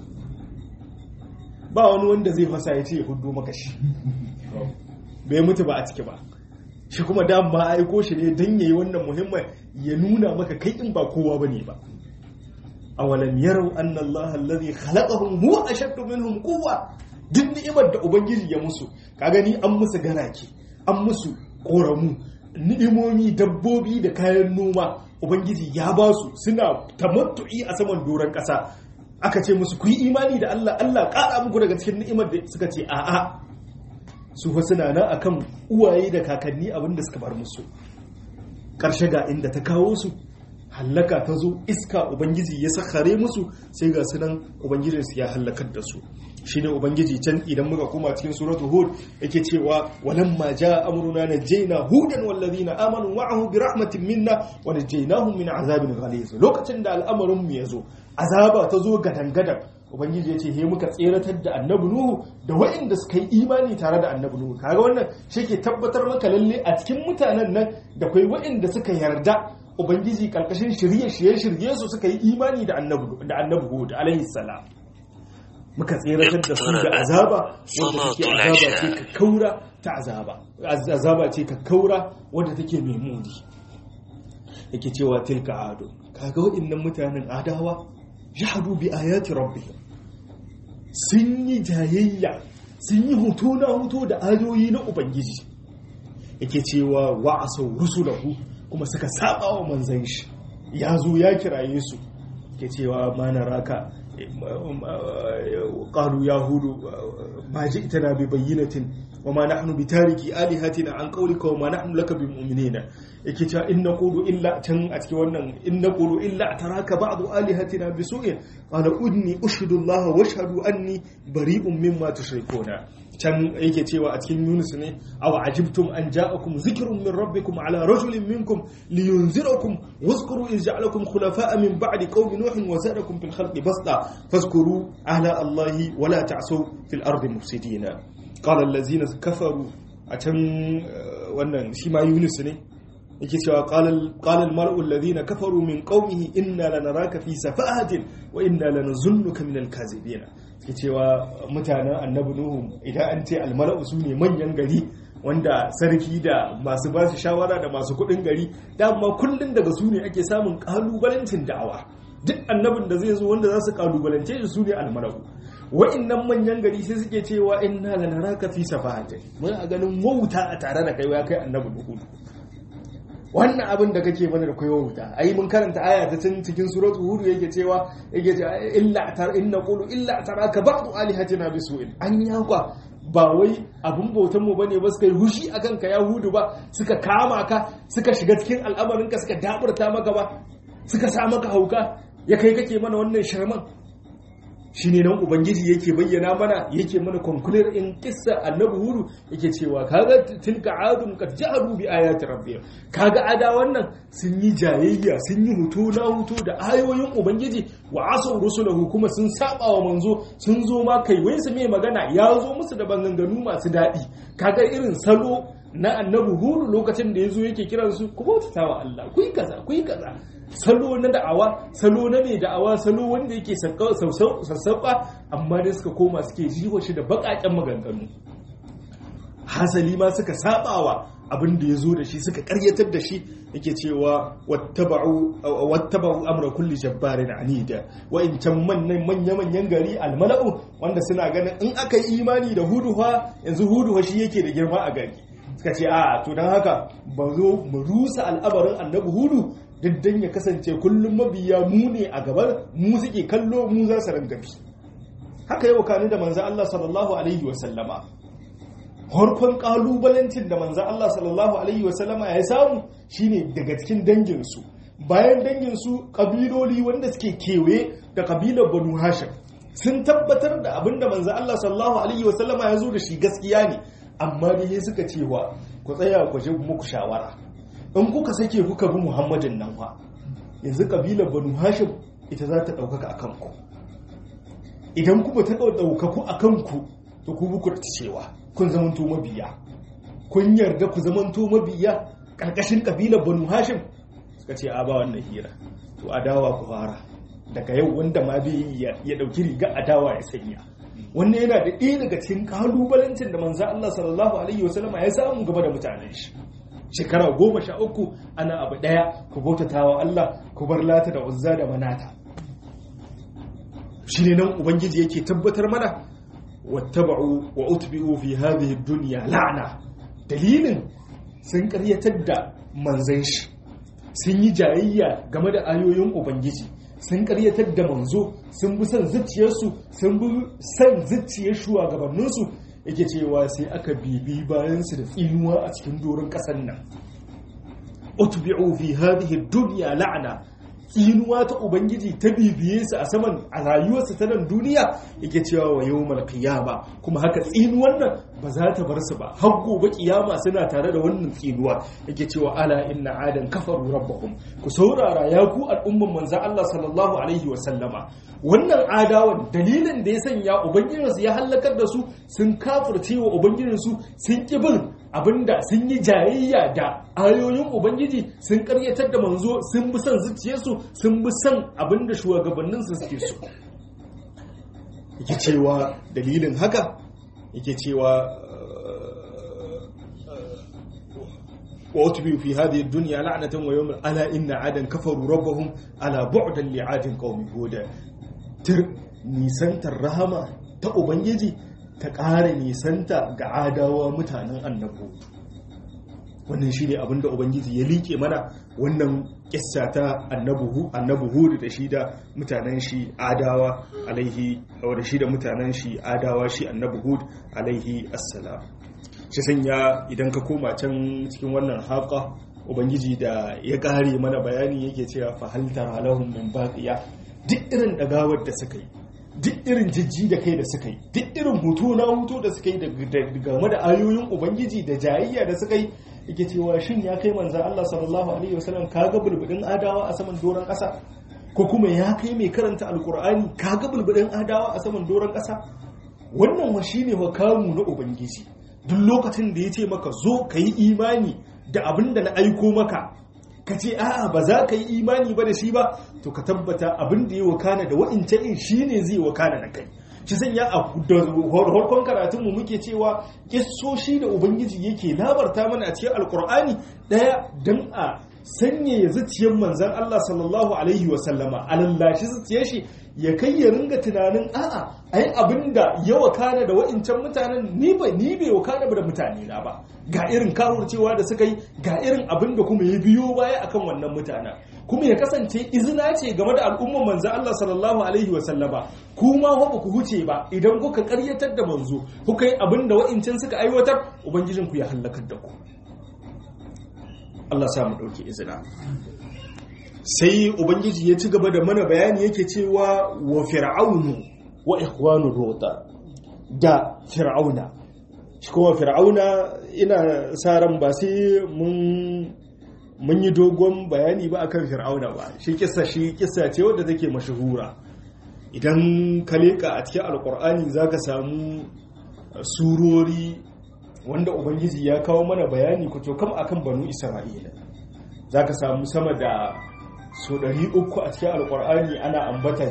Ba wani wanda zai fasa ya ce ya hudu maka shi, bai mutu ba a ciki ba. Shi kuma dama aiko shi ne don yayi wannan muhimmin, ya nuna maka kai in ba kowa bane ba. Awalam yarau anna Allah alladhi khalaqahum huwa ashaddu minhum quwwa. Duk ni'imar da ubangiji ya musu, ka gani an musu garake, an musu koramu, ni'imomi, dabbobi da kayan noma, ubangiji ya ba su, suna tamattu'i a saman doron kasa. Aka ce musu ku yi imani da Allah, Allah ƙara muku daga cikin ni'imar da suka ce a'a. Su fa suna nan akan uwaye da kakanni abinda suka bar musu. Ƙarshe ga inda ta kawo su, hallaka ta zo, iska ubangiji ya sakhare musu, sai ga sunan ubangijinsu ya hallakar da su. Shine ubangiji can idan muka koma cikin suratu hud yake cewa walamma jaa amruna najjayna hudan wallazina amanu ma'ahu bi rahmatin minna wa najjaynahum min azabin ghaliz. Lokacin da al'amarin mu yazo, azaba ta zo gadangadan, ubangiji yace he muka tseratar da annabi nuhu da waɗanda suka yi imani tare da annabi nuhu. Kaga wannan shi ke tabbatar maka lalle a cikin mutanen nan da kai waɗanda suka yarda ubangiji karkashin shirye su suka yi imani da annabi hud alaihi salam. Muka tseratar da su da azaba wadda take azaba ce ka kaura ta azaba ce ka kaura wadda take mai muni. Yake cewa tilka ado, kaga waɗannan mutanen adawa jahadu bi ayati rabbihim, sun yi jayayya, sun yi hoto na hoto da ayoyi na ubangiji. Yake cewa wa asau rusulahu, kuma suka saba wa manzon shi, ya zo ya kiraye su. Yake cewa ma naraka قالوا يا هود ما جئتنا ببينة wa ma nahnu bitariki alihatina an qawlika wa ma nahnu laka bimu'minina yake cewa in naqulu illa tan a cikin wannan in naqulu illa taraka ba'du alihatina bisu'in qala udni ushhidu Allah wa ashhadu anni bari'un mimma tushrikuna can yake cewa a cikin Yunus ne aw ajibtum an ja'akum zikrun min rabbikum ala rajulin minkum liyunzirakum wazkuru iz ja'alakum khulafa'a min ba'di qaumi nuhin wa zadakum fil khalqi basta fazkuru ahla allahi wa la ta'su fil ardi mufsidina qala allazina kafaru a can wannan shi ma Yunus ne yake cewa qala al mar'u alladhina kafaru min qaumihi inna lanaraka fi safahatin wa inna lanazunnuka min al kazibin ke cewa mutanen annabi nuhu idan an ce almala'u su ne manyan gari wanda sarki da masu ba su shawara da masu kudin gari dama kullum daga su ne ake samun kalubalancin da'awa duk annabin da zai zo wanda za su kalubalance shi su ne almala'u wa'annan manyan gari sai suke cewa inna lanaraka fi safahatin mun a ganin wauta a tare da kai ya kai annabi nuhu wannan abin da kake mana da kai wuta ai mun karanta aya ta cikin suratul hud yake cewa illa inna qulu illa taraka ba'du alihatina bisu'in an yakwa ba wai abin bautan mu bane ba suka yi hushi akan ka yahudu ba suka kama ka suka shiga cikin al'amarin ka suka daburta maka ba suka sa maka hauka ya kai kake mana wannan sharman shine nan ubangiji yake bayyana mana yake mana conclude in kissa annabi hudu yake cewa kaga tilka adun qad ja'alu bi ayati rabbihim kaga ada wannan sun yi jayayya sun yi hutu na hutu da ayoyin ubangiji wa asaw rusulahu kuma sun saba wa manzo sun zo ma kai wai su mai magana ya zo musu da banganganu masu dadi kaga irin salo na annabi hudu lokacin da yazo yake kiransu ku bautata wa Allah ku yi kaza salo na da'awa salo na mai da'awa salo wanda yake sassauƙa amma dai suka koma suke jiho shi da baƙaƙen maganganu hasali ma suka sabawa abin da ya zo da shi suka ƙaryatar da shi yake cewa wattaba'u amra kulli jabbarin anida wa'incan manya-manyan gari almala'u wanda suna ganin in aka yi imani da huduwa yanzu huduwa shi yake da girma a gari suka ce a to don haka ba zo mu rusa al'abarin annabi hudu diddan ya kasance kullum mabiya mu ne a gabar mu suke kallo mu za su rangabi haka yau kani da manzo Allah sallallahu alaihi wasallama harkon kalubalancin da manzo Allah sallallahu alaihi wasallama ya samu shine daga cikin danginsu bayan danginsu kabiloli wanda suke kewaye da kabilar Banu Hashim sun tabbatar da abinda manzo Allah sallallahu alaihi wasallama ya zo da shi gaskiya ne amma dai suka cewa ku tsaya ku je muku shawara in kuka sake kuka bi Muhammadin nan fa yanzu kabilar Banu Hashim ita za ta daukaka akan ku idan kuma ta daukaku akan ku to ku buku da cewa kun zamanto mabiya kun yarda ku zamanto mabiya karkashin kabilar Banu Hashim suka ce a ba wannan hira to adawa ku fara daga yau wanda ma bai ya dauki riga adawa ya sanya wannan yana da ɗaya daga cikin kalubalancin da manzo Allah sallallahu alaihi wasallam ya samu gaba da mutanen shi shekara 13 ana abu daya ku bautatawa Allah ku bar Lata da Uzza da Manata shine nan ubangiji yake tabbatar mana wattaba'u wa utbi'u fi hadhihi ad-dunya la'na dalilin sun ƙaryatar da manzon shi sun yi jayayya game da ayoyin ubangiji sun ƙaryatar da manzo sun bi son zuciyarsu sun bi son zuciyar shugabanninsu yake cewa sai aka bibi bayansu da tsinuwa a cikin doron ƙasar nan utbi'u fi hadhihi dunya la'na tsinuwa ta ubangiji ta bibiye su a saman a rayuwarsu ta nan duniya yake cewa wa yawmal qiyama kuma haka tsinuwan nan ba za ta bar su ba har gobe kiyama suna tare da wannan tsinuwa yake cewa ala inna adan kafaru rabbahum ku saurara ya ku al'umman manzo Allah sallallahu alaihi wa sallama wannan adawan dalilin da ya sanya ubangijinsu ya halakar da su sun kafirce wa ubangijinsu sun kibin abinda sun yi jayayya da ayoyin ubangiji sun karyatar da manzo sun bi son zuciyarsu sun bi son abinda shugabanninsu suke so yake cewa dalilin haka yake cewa wa utbi fi hadhihi ad-dunya la'natan wa yawm ala inna adan kafaru rabbahum ala bu'dan li'adin qaumi hud nisantar rahama ta ubangiji ta ƙara nisanta ga adawa mutanen annabu wannan shi ne abinda ubangiji ya liƙe mana wannan ƙissa ta annabu hudu da shi da mutanen shi adawa alaihi da shi da mutanen shi adawa shi annabu hud alaihi assalam shi sanya idan ka koma can cikin wannan haqa ubangiji da ya kare mana bayani yake cewa fa hal tara lahum min baqiya, duk irin dagawar da suka yi, duk irin jijji da kai da suka yi, duk irin hutu da suka yi game da ayoyin ubangiji da jayayya da suka yi, yake cewa shin ya kai manzan Allah sallallahu alaihi wasallam ka ga bulbudin adawa a saman doron ƙasa, ko kuma ya kai mai karanta alkur'ani ka ga bulbudin adawa a saman doron ƙasa? Wannan wa shine wa kamu na ubangiji. Duk lokacin da ya ce maka zo ka yi imani da abin da na aiko maka, ka ce a'a ba za ka yi imani ba da shi ba, to ka tabbata abin da ya wakana da wa'incan shi ne zai wakana da kai. Shi sanya a harkon karatunmu muke cewa kissoshi da ubangiji yake labarta mana a cikin alkur'ani ɗaya don a sanyaya zuciyar manzan Allah sallallahu alaihi wasallama, a lallashi zuciyar shi ya kai ya ringa tunanin a'a ai abinda ya wakana da wa'incan mutanen ni bai wakana da mutane na ba, ga irin kawurcewa da suka yi, ga irin abinda kuma ya biyo baya akan wannan mutanen, kuma ya kasance izina ce game da al'umman manzo Allah sallallahu alaihi wasallama. Kuma ba ku huce ba idan kuka karyatar da manzo, kuka yi abinda wa'incan suka aiwatar, ubangijinku ya halakar da ku. Allah sa mu dauki izina. Sai ubangiji ya ci gaba da mana bayani yake cewa wa fir'aunu wa ikhwanu luta, da fir'auna. Shi kuma fir'auna ina sa ran ba sai mun yi dogon bayani ba akan fir'auna ba. Shi kissa ce wadda take mashahura. Idan ka leka a cikin alkur'ani zaka samu surori wanda ubangiji ya kawo mana bayani kuto kam akan banu isra'ila. Zaka samu sama da so 300 a cikin alkur'ani ana ambata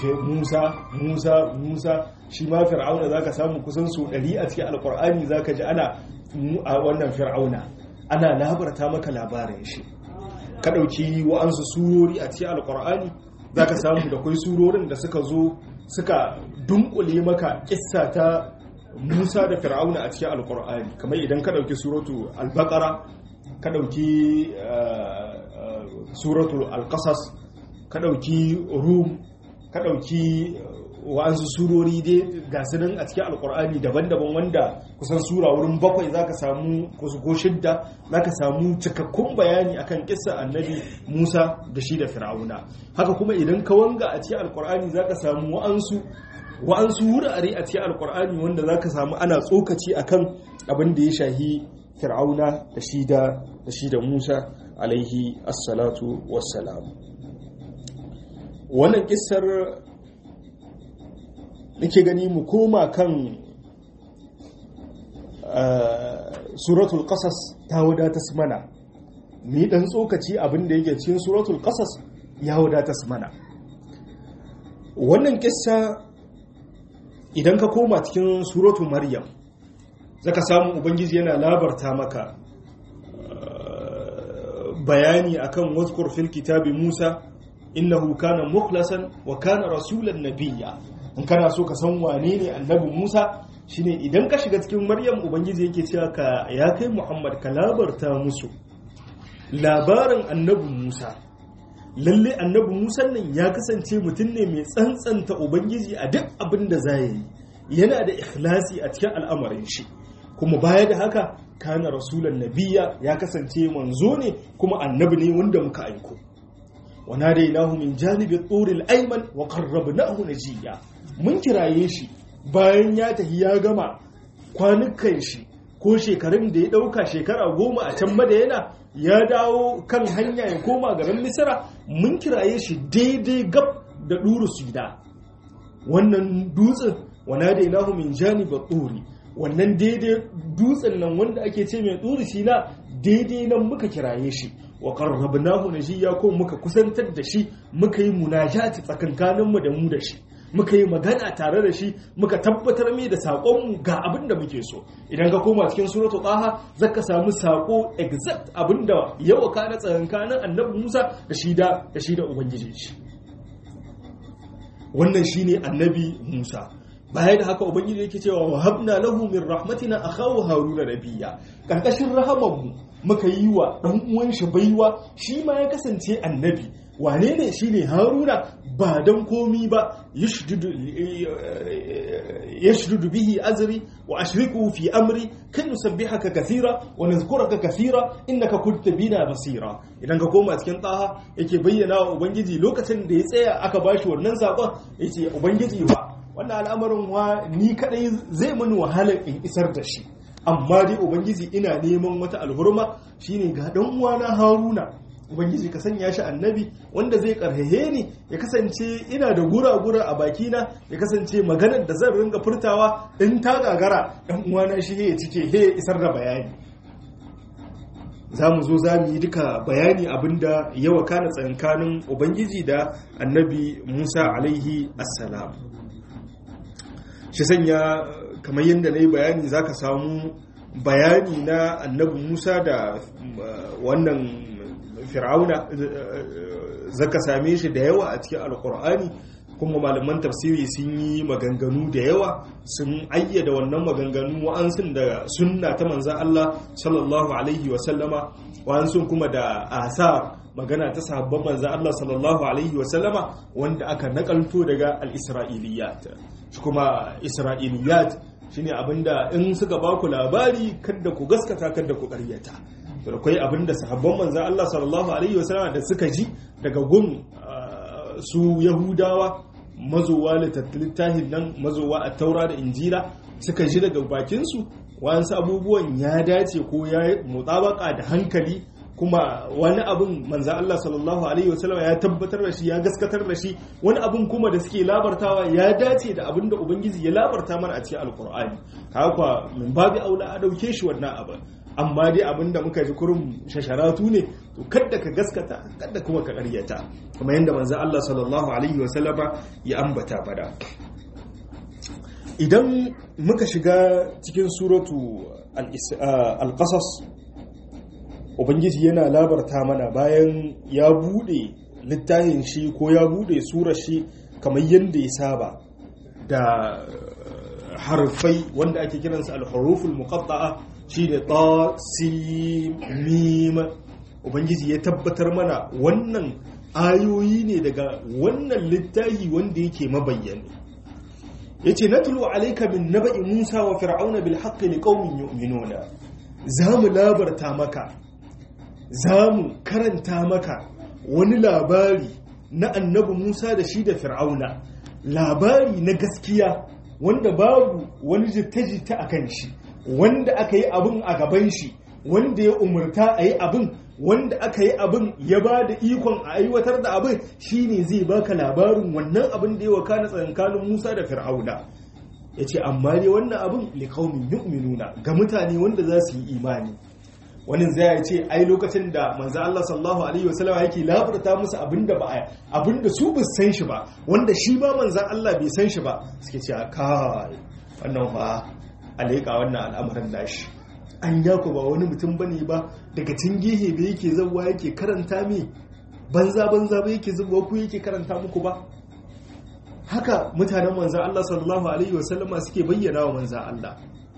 Musa, shi ma fir'auna zaka samu kusan so 100 a cikin alkur'ani zaka ji ana a wannan fir'auna ana labarta maka labarin shi. Ka dauki wa'ansu surori a cikin alkur'ani zaka samu da kai surorin da suka zo suka dunkule maka kissa ta Musa da fir'auna a cikin alkur'ani, kamar idan ka dauki suratu al-baqara, ka dauki suratul al-qasas, ka dauki rum, ka dauki wa'ansu surori dai ga sunan a cikin alkur'ani daban-daban wanda kusan sura wurin 7 zaka samu ko 6 zaka samu cikakkun bayani akan kissa annabi Musa da shi da fir'auna. Haka kuma idan ka wanga a cikin alkur'ani zaka samu wa'ansu wurare a cikin alkur'ani wanda zaka samu ana tsokaci akan abin da ya shahi fir'auna da shi da Musa alaihi assalatu wassalam. Wannan kissar nake gani mu koma kan suratul qasas ta wadata su mana, ni dan tsokaci abin da yake cikin suratul qasas ya wadata su mana. Wannan kissa idan ka koma cikin suratul maryam zaka samu ubangiji yana labarta maka bayani akan wazkur fil kitabi Musa innahu kana mukhlasan wa kana rasulan nabiyya. In kana so ka san wane ne annabi Musa, shine idan ka shiga cikin Maryam ubangiji yake cewa ka ya kai Muhammad ka labarta musu labarin annabi Musa. Lalle annabi Musa nan ya kasance mutum ne mai tsantsanta ubangiji a duk abin da zai yi, yana da ikhlasi a cikin al'amarin shi, kuma baya da haka kana rasulan nabiyya, ya kasance manzo ne kuma annabi ne wanda muka aiko. wa nadainahu min janibi turil ayman wa qarrabnahu najiya. Mun kiraye shi bayan ya tafi ya gama kwanukan shi ko shekarun da ya dauka shekara 10 a can Madayana, ya dawo kan hanya ya koma garin Misra. Mun kiraye shi daidai gab da duru sida, wannan dutsen wa nadainahu min janibi turi, wannan daidai dutsen nan wanda ake ce mai duru sida, daidai nan muka kiraye shi. Wa qarrabnahu najiya, ko muka kusantar da shi, muka yi munajati tsakankaninmu da mu da shi, muka yi magana tare da shi, muka tabbatar mai da saƙonmu ga abin da muke so. Idan ka koma cikin suratu Taha zaka samu saƙo exact abin da ya wakana tsakankanin annabi Musa da shi da ubangijin shi. Wannan shine annabi Musa. Baya da haka ubangiji yake cewa wa habna lahu min rahmatina akhahu haruna nabiyya, karkashin rahamanmu muka yi wa dan uwan shi baiwa, shi ma ya kasance annabi. wane ne shine Haruna ba dan komi ba yashdudu bihi azri wa ashriku fi amri kan nusabbihaka kathira wa nadhkuraka kathira innaka kunta bina basira. Idan ka koma cikin taha yake bayyana wa ubangiji lokacin da ya tsaya aka bashi wannan sakon yace ubangiji ba wannan al'amarin wa ni kadai zai mani wahalar in isar da shi, amma dai ubangiji ina neman wata alhurma shine ga dan uwana Haruna, ubangiji ka sanya shi annabi wanda zai karhehe ni, ya kasance ina da gura-gura a bakina, ya kasance maganar da zan ringa furtawa in ta gagara dan uwana shi ya cike he isar da bayani. za mu zo za mu yi duka bayani abinda ya wakana tsakanin ubangiji da annabi Musa alaihi assalam. Shi sanya kamar yadda na yi bayani za ka samu bayani na annabi Musa da wannan fir'auna zaka same shi da yawa a cikin alkur'ani, kuma malaman tafsiri sun yi maganganu da yawa sun ayyada wannan maganganu, wa'ansun da sunna ta manzan Allah sallallahu alaihi wasallama, wa'ansun kuma da asar magana ta sahabban manzan Allah sallallahu alaihi wasallama wanda aka nakalto daga al-isra'iliyat. Shi kuma isra'iliyat shine abinda in suka baku labari kada ku gaskata kada ku ƙaryata. Da akwai abinda sahabban manzan Allah sallallahu alaihi wasallama da suka ji daga gun su Yahudawa mazowa littattafin nan, mazowa a taura da injila, suka ji daga bakinsu wasu abubuwan ya dace ko ya mutabaka da hankali, kuma wani abin manzan Allah sallallahu alaihi wasallam ya tabbatar da shi, ya gaskatar da shi, wani abin kuma da suke labartawa ya dace da abin da ubangiji ya labarta mana a cikin alkur'ani, haka min babi aula a dauke shi wannan abin. Amma dai abinda muka ji kurum shasharatu ne, to kada ka gaskata kada kuma ka ƙaryata, kuma yadda manzo Allah sallallahu alaihi wasallama ya ambata bada. Idan muka shiga cikin suratu al-qasas, ubangiji yana labarta mana bayan ya bude littafin shi ko ya bude surar shi kamar yadda ya saba da harfai wanda ake kiransa al-huruful muqatta'a, shi da ta si mim. Ubangiji ya tabbatar mana wannan ayoyi ne daga wannan littafi wanda yake mabayyani. Yace natlu alayka min naba'i Musa wa fir'auna bil haqqi liqaumin yu'minuna. Zamu labarta maka, zamu karanta maka wani labari na annabi Musa da shi da fir'auna, labari na gaskiya wanda babu wani jita-jita akan shi, wanda aka yi abin a gaban shi, wanda ya umarta a yi abin, wanda aka yi abin ya ba da ikon a aiwatar da abin, shine zai baka labarin wannan abin da ya wakana tsakanin Musa da Fir'auna. Ya ce amma ne wannan abin liqaumin yu'minuna, ga mutane wanda za su yi imani. Wannan zai ce ai lokacin da manzo Allah sallallahu alaihi wasallam yake labarta musu abinda su ba san shi ba, wanda shi ba manzo Allah bai san shi ba, suke ce kai wannan fa alaika wannan al'amuran nashi an yako ba wani mutum bane ba daga cin gehe da yake zauwa yake karanta me banza ba yake zuwa ku yake karanta muku ba. Haka mutanen manzan Allah sallallahu alaihi wasallama suke bayyana wa manzan Allah,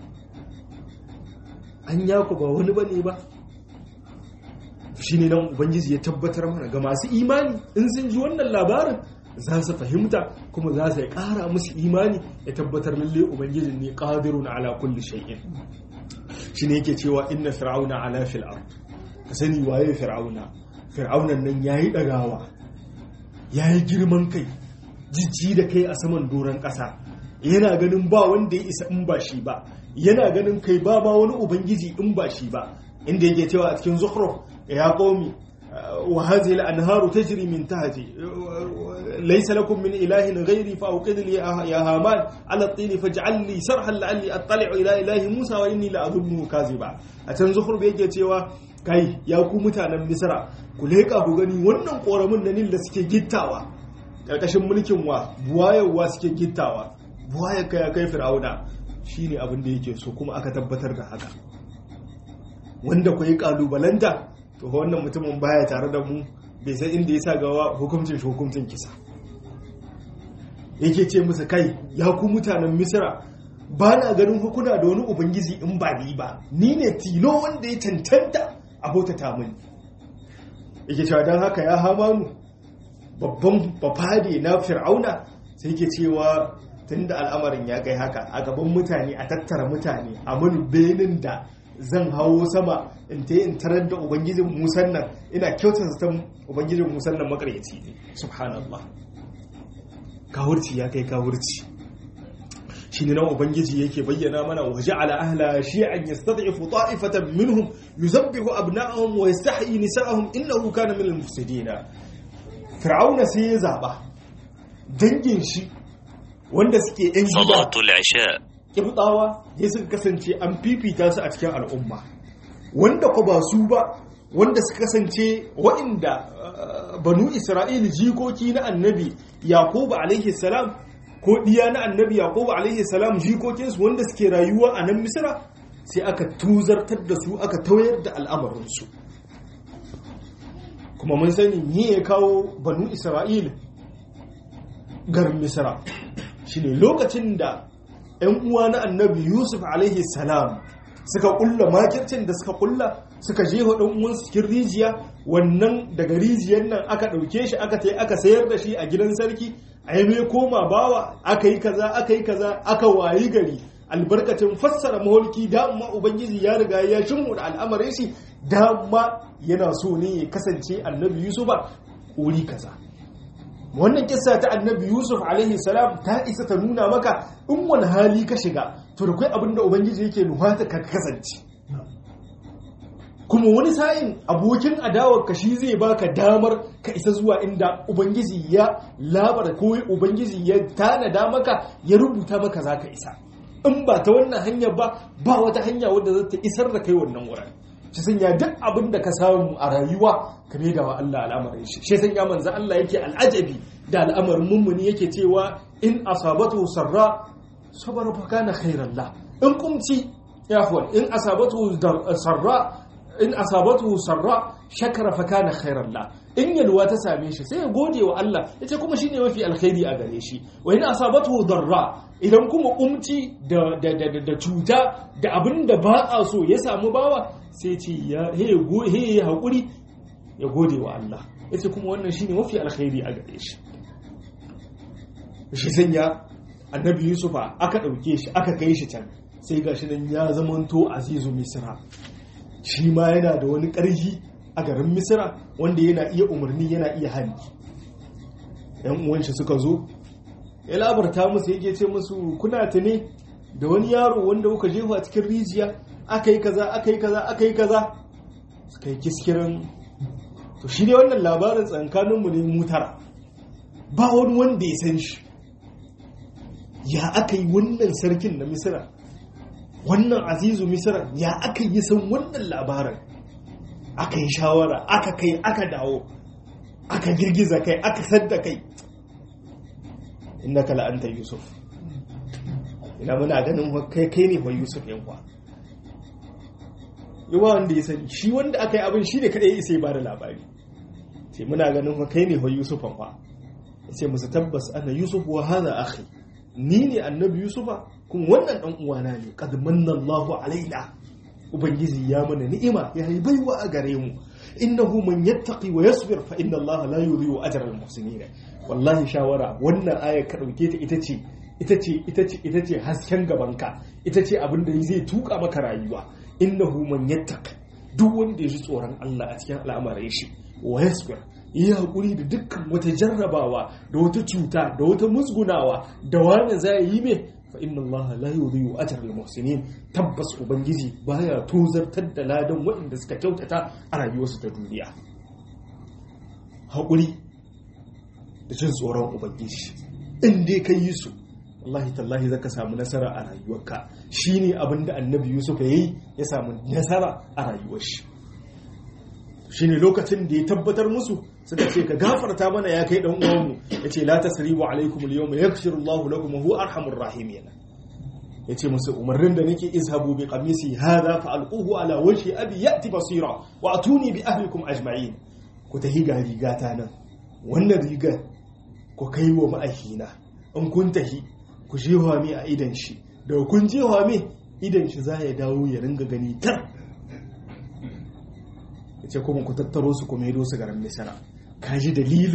an yako ba wani bane ba. Shine nan ubangiji ya tabbatar mana ga masu imani in sun ji wannan labarin za su fahimta, kuma za su ƙara musu imani, ya tabbatar lalle ubangijin ne qadirun ala kulli shay'in. Shine yake cewa inna fir'auna ala fil ard, ka sani waye fir'aunan nan yayi dagawa, yayi girman kai, jijji da kai a saman doron ƙasa, yana ganin ba wanda ya isa in ba shi ba, yana ganin kai ba wani ubangiji in ba shi ba, inda yake cewa a cikin Zukhruf ya qaumi وهذه الأنهار تجري من تحتي ليس لكم من إله غيري فأوقد لي يا هامان على الطين فاجعل لي سرحا لعلي أطلع إلى إله موسى وإني لأظنه كاذبا. أتنزخر بيجي cewa kai ya ku mutanen Misra ku leka ku gani wannan koramin da Nil da suke gittawa karkashin mulkin wa buwayewa suke gittawa, buwaye kai Fir'auna shine abin da yake so, kuma aka tabbatar da haka. Wanda ku yi kalubalanta to wannan mutumin baya tare da mu, bai san inda ya sa gawa hukuncin kisa. Yake ce musu kai ya ku mutanen Misra, ba na ganin hukuna da wani ubangiji in ba ni ba, ni ne tilo wanda ya cancanta a bautata mini. Yake cewa don haka ya Hamanu babban bafade na fir'auna sai yake cewa tunda al'amarin ya kai haka a gaban mutane a tattara mutane a mani benin da zan hawo sama in ta in tarar da ubangijin musan nan ina kyautar zaton ubangijin musan nan makaryaci ne subhanallah kawurci ya kai kawurci shi ne nan ubangiji yake bayyana mana waje ala ahla shi'an yastad'ifu ta'ifatan minhum yuzabbihu abna'ahum wa yastahyi nisa'ahum innahu kana minal mufsidin fir'auna sai ya zaba dangin shi wanda suke yan gida salatul isha kibtawa ya suka kasance an fifita su a cikin al'umma wanda ko ba su ba wanda suka kasance waɗanda banu isra'il jikoki na annabi yaqub alaihi salam ko diya na annabi yaqub alaihi salam jikokinsu wanda suke rayuwa a nan misra sai aka tuzartar da su aka tauyar da al'amarinsu kuma mun sani ni ya kawo banu isra'il garin misra shine lokacin da 'yan uwa na annabi yusuf alaihi salam suka kulla makircin da suka kulla suka jefa ɗan uwansu cikin rijiya wannan daga rijiyar nan aka ɗauke shi aka sayar da shi a gidan sarki a yi mai koma bawa aka yi kaza aka wayi gari albarkacin fassara maholki dama ubangiji ya riga ya shimmu da al'amarin shi dama yana so ne ya kasance annabi yusuf a wuri kaza wannan kissa ta annabi yusuf alaihi salam ta isa ta nuna maka in wani hali ka shiga to da kai abinda ubangiji yake nuhata ka kasance kuma wani sa'in abokin adawar ka shi zai baka damar ka isa zuwa inda ubangiji ya labar ko ubangiji ya tanada maka ya rubuta maka zaka isa in ba ta wannan hanyar ba wata hanya wadda za ta isar da kai wannan wurin shi sanya duk abin da ka samu a rayuwa ka da wa Allah al'amarin shi sanya manzo Allah yake al'ajabi da al'amarin mummuni yake cewa in asabatu sarra sabara fa kana khairan la in kumci yafwan in asabatu sarra shakara fa kana khairan la in yalwa ta same shi sai ya gode wa Allah yace kuma shine mafi alkhairi a gare shi wa in asabatu darra idan kuma kumci da cuta da abin da ba a so ya samu bawa sai ce ya haƙuri ya gode wa Allah ya ce kuma wannan shi ne mafi alkhairi a gare shi shi sanya annabi yusufa aka ɗauke shi aka kai shi can sai ga shi nan ya zamanto azizu misira shi ma yana da wani ƙarfi a garin misira wanda yana iya umarni yana iya hani yan uwanshi suka zo ya labarta musu yake ce musu kuna tune da wani yaro wanda kuka jefa cikin rijiya aka yi kaza suka yi kiskirin to shi ne wannan labarin tsankaninmu ne mutara ba wani wanda ya san shi ya aka yi wannan sarkin na misira wannan azizu misira ya aka yi san wannan labarin aka yi shawara aka kai aka dawo aka girgiza kai aka sadda kai innaka la'anta yusuf ina muna ganin kai ne wa yusuf yankwa yawa wanda ya sani shi wanda aka yi abin shi ne kaɗai isa ba da labari ce muna ganin fa kai ne wa yusufan fa ya ce musu tabbas ana yusuf wa hana akhi ni ne annabi yusufa kuma wannan ɗan uwana ne qad manna Allahu alaina ubangiji ya mana ni'ima ya yi baiwa a gare mu innahu man yattaqi wa yasbir fa inna Allaha la yudhi'u ajra al-muhsinin wallahi shawara wannan ayar ka dauke ta ita ce hasken gabanka ita ce abin da zai tuka maka rayuwa innahu man yattaqi duk wanda ya ji tsoron Allah a cikin al'amarin shi wa yasbir yi hakuri da dukkan wata jarrabawa da wata cuta da wata musgunawa da wani zai yi mai fa inna Allah la yudhi'u ajra al-muhsinin tabbas ubangiji baya tozartar da ladan waɗanda suka kyautata a rayuwarsu ta duniya hakuri da jin tsoron ubangiji in dai kai yi su wallahi tallahi zaka samu nasara a rayuwarka shine abinda annabi Yusuf yayi ya samu nasara a rayuwar shi shine lokacin da ya tabbatar musu suka ce ka gafarta mana ya kai dan uwanmu yace la tasribu alaikum al-yawma yaghfiru Allahu lakum wa huwa arhamur rahimin yace musu umarnin da nake izhabu bi qamisi hadha fa alquhu ala wajhi abi yati basira wa atuni bi ahlikum ajma'in ku tahi ga rigata nan wannan rigar ku kai wa ma'ahina in kun tahi ku jewa mi a idan shi da kun jewa mi idan shi za ya dawo ya ringa gani tar yace kuma ku tattaro su ku maido su garin Misra kaji dalilin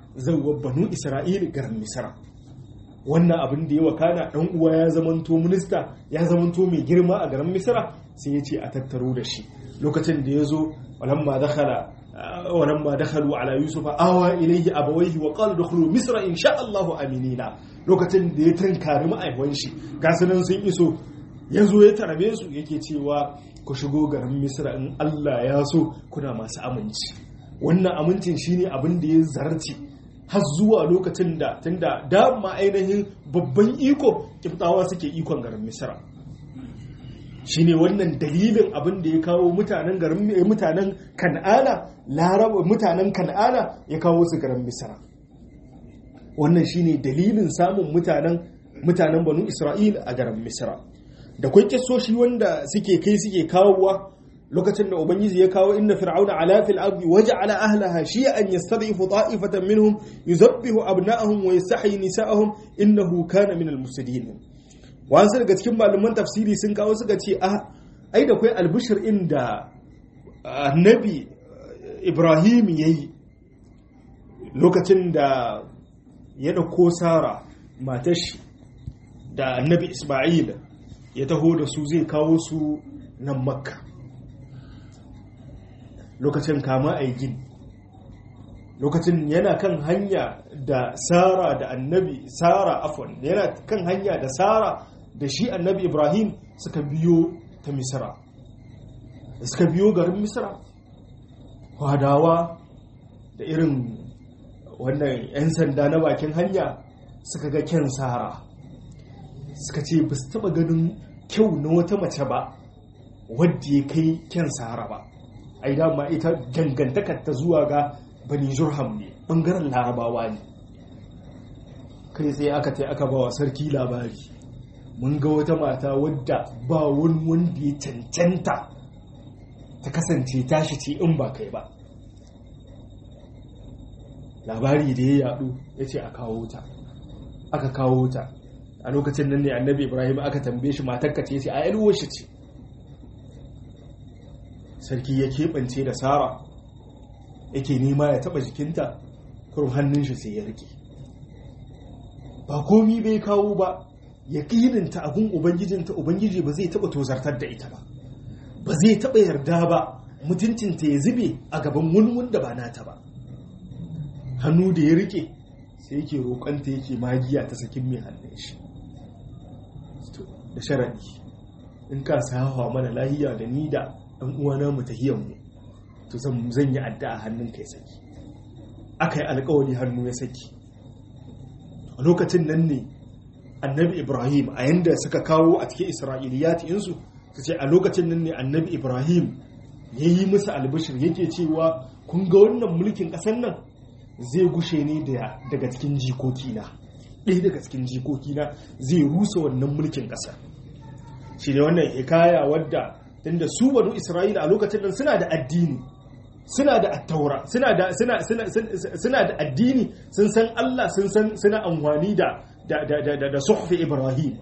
zawwa banu Isra'il garin Misra. Wannan abin da ya wakana dan uwa ya zamanto minista, ya zamanto mai girma a garin Misra, sai ya ce a tattaro da shi. Lokacin da ya zo walamma dakhalu ala yusufa awa ilayhi abawayhi wa qala dukhulu misra insha Allah aminina. Lokacin da ya tankari ma'aiwan shi gasunan sun iso, ya zo ya tarabe su yake cewa ku shigo garin Misra in Allah ya so kuna masu aminci. Wannan amincin shine abin da ya zarce har zuwa lokacin da tunda dama ainihin babban iko kiftawa suke ikon garin Misra. Shine wannan dalilin abin da ya kawo mutanen Kan'ana, Laraba mutanen Kan'ana ya kawo su garin Misra. Wannan shine dalilin samun mutanen Banu Isra'il a garin Misra. Da kwai kissoshi wanda suke kawowa lokacin da ubangiji ya kawo inna fir'auna ala fil ardi waja'ala ahlaha shi'an yastad'ifu ta'ifatan minhum yuzabbihu abna'ahum wa yastahyi nisa'ahum innahu kana minal mufsidin. Wasu daga cikin malaman tafsiri sun kawo suka ce ai da kwai albishir inda annabi Ibrahim yayi lokacin da ya dauko Sara matar shi da annabi Isma'il ya taho da su zai kawo su nan Makka. Lokacin kama a gini, lokacin yana kan hanya da Sara da annabi yana kan hanya da Sara da shi annabi Ibrahim suka biyo ta Misra, suka biyo garin Misra. Hadawa da irin wannan 'yan sanda na bakin hanya suka ga kyan Sara, suka ce ba su taba ganin kyau na wata mace ba wadda ya kai kyan Sara ba. Ai dama ita dangantakar ta zuwa ga Bani Jurham ne, bangaren Larabawa ne. Kai tsaye aka ba wa sarki labari, mun ga wata mata wadda ba wani wanda ya cancanta ta kasance tashi ce in ba kai ba. Labari da ya yadu ya ce a kawo ta, aka kawo ta. A lokacin nan ne annabi Ibrahim aka tambaye shi matarka ce, sai a yalwar shi ce. Sarki ya keɓance da Sara yake nema ya taɓa jikinta, kurum hannun shi sai ya rike. Ba komi bai kawo ba, ya ƙininta abin Ubangijinta, Ubangiji ba zai taɓa tozartar da ita ba, ba zai taɓa yarda ba mutuncinta ya zube a gaban wani da ba nata ba. Hannu da ya rike sai yake roƙonta, yake magiya ta sakin mai hannun shi. Da sharaɗi, in ka sahawa mana lahiya da ni da ɗan uwana mu tahiyanmu, to zan yi addu'a hannun ka ya saki. Aka yi alƙawari hannu ya saki. A lokacin nan ne annabi Ibrahim, a yanda suka kawo a cikin Isra'iliyat insu, su ce a lokacin nan ne annabi Ibrahim ya yi musu albishir, yake cewa kun ga wannan mulkin ƙasar nan zai gushe ne daga cikin jikokina. Ɗaya daga cikin jikokina zai rusa wannan mulkin ƙasa. Shi ne wannan hikaya wadda tunda su banu Isra'ila a lokacin nan suna da addini, suna da attaura, suna da addini, sun san Allah, sun san suna amfani da suhfi Ibrahim.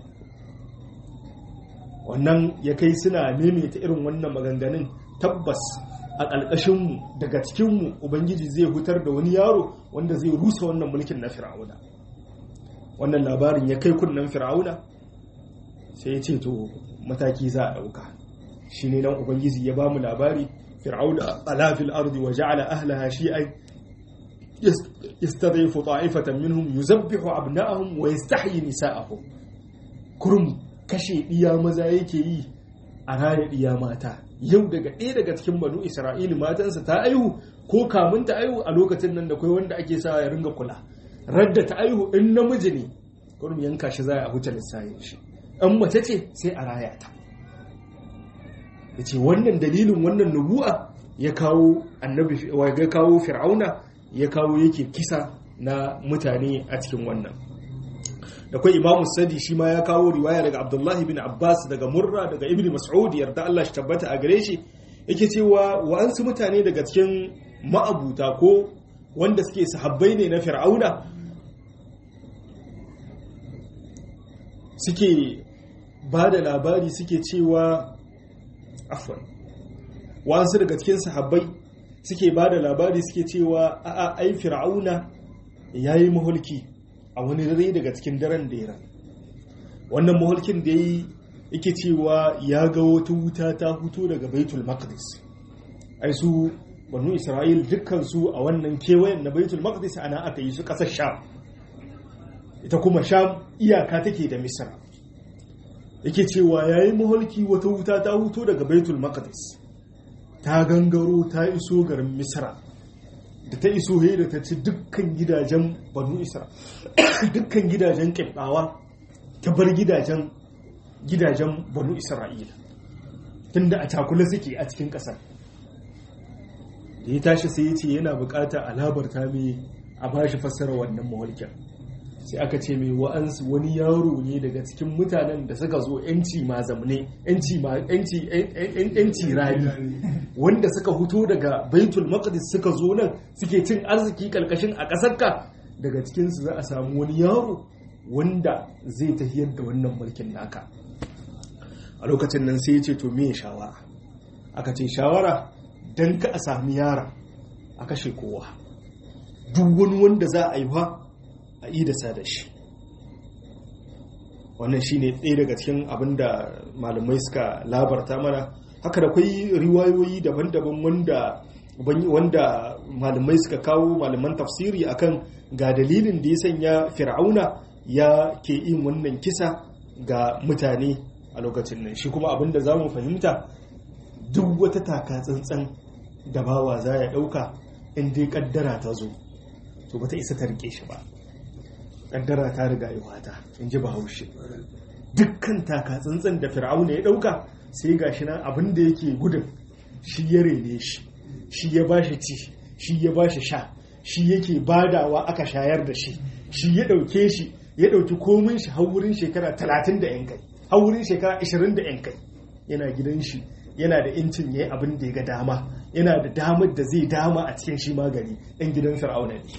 Wannan ya kai suna maimaita irin wannan maganganun. Tabbas a ƙalƙashinmu daga cikinmu Ubangiji zai hutar da wani yaro wanda zai rusa wannan mulkin na Fir'auna. Wannan labarin ya kai kunnen Fir'auna, sai ya ce to mataki za a ɗauka. Shi ne nan Ubangiji ya ba mu labari, Fir'auna ala fil ardi wa ja'ala ahlaha shi'an yastadhifu ta'ifatan minhum yuzabbihu abna'ahum wa yastahyi nisa'ahum. Kurum kashe diya maza yake yi, a raya diya mata. Yau daga ɗaya daga cikin banu Isra'ili matansa ta aihu, ko kamun ta aihu a lokacin nan da kai wanda ake sa ya ringa kula. Radda ta aihu in namiji ne, kurum yanka shi za a huta lissayin shi. An mace ce sai a raya ta. Ya ce wannan dalilin wannan nubu'a ya kawo annabi, ya kawo Fir'auna, ya kawo yake kisa na mutane a cikin wannan. Da kai Imam Sadi shi ma ya kawo riwaya daga Abdullahi bin Abbas, daga Murra, daga Ibn Mas'ud, yarda Allah shi tabbata a gare shi, yake cewa wa'ansu mutane daga cikin ma'abuta ko wanda suke sahabbai ne na Fir'auna suke ba da labari, suke cewa wasu daga cikin sahabbai suke ba da labari suke cewa ai Fir'auna yayi mahulki a wani dare daga cikin daren da ya rayu. Wannan mahulkin da yake cewa ya ga wata wuta ta fito daga Baitul Maqdis. Ai su banu Isra'il dukkan su a wannan kewayen na Baitul Maqdis ana aka yi su ƙasar Sham. Ita kuma Sham iyaka take da Misra. Yake cewa yayi mahulki wata wuta ta fito daga Baitul Maqdis. Ta gangaro ta iso garin Misra. Da ta iso da ta ci dukkan gidajen banu Isra, dukkan gidajen Kibbawa, ta bar gidajen banu Isra'ila, tunda a takula suke a cikin ƙasar. Da ya tashi sai ya ce yana bukata a labarta mai a ba shi fassara wannan mawalkin. Sai aka ce mai wani yaro ne daga cikin mutanen da suka zo ‘yanci ma zamne, ‘yanci rani, wanda suka huto daga Baitul Maqdis suka zo nan suke cin arziki ƙarƙashin a ƙasarka. Daga cikinsu za a samu wani yaro wanda zai tafiyar da wannan mulkin naka. A lokacin nan sai ya ce to me shawara? Aka ce shawara don ka a sami yara a kashe kowa, duk wani wanda za a yi a idasa da shi. Wannan shi ne ɗaya daga cikin abin da malamai suka labarta mana. Haka da kwai riwayoyi daban-daban wanda malamai suka kawo, malaman tafsiri, akan ga dalilin da ya sanya fir'auna ya ke yin wannan kisa ga mutane a lokacin nan. Shi kuma abin da za mu fahimta, duk wata taka tsantsan da bawa za ya ɗauka in dai ƙaddara ta zo, to ba ta isa ta rike shi ba. Ƙaddara ta riga yi wata, in ji Bahaushe. Dukkan taka tsantsan da fir'auna ya ɗauka, sai ga shi nan abin da yake gudun shi ya rene shi, shi ya ba shi ci, shi ya ba shi sha, shi yake badawa aka shayar da shi, shi ya ɗauke shi, ya ɗauki komin shi har wurin shekara 30 da 'yan kai, har wurin shekara 20 da 'yan kai. Yana gidan shi, yana da incin ya yi abin da ya ga dama, yana da damar da zai dama a cikin shi magani. Ɗan gidan fir'auna ne.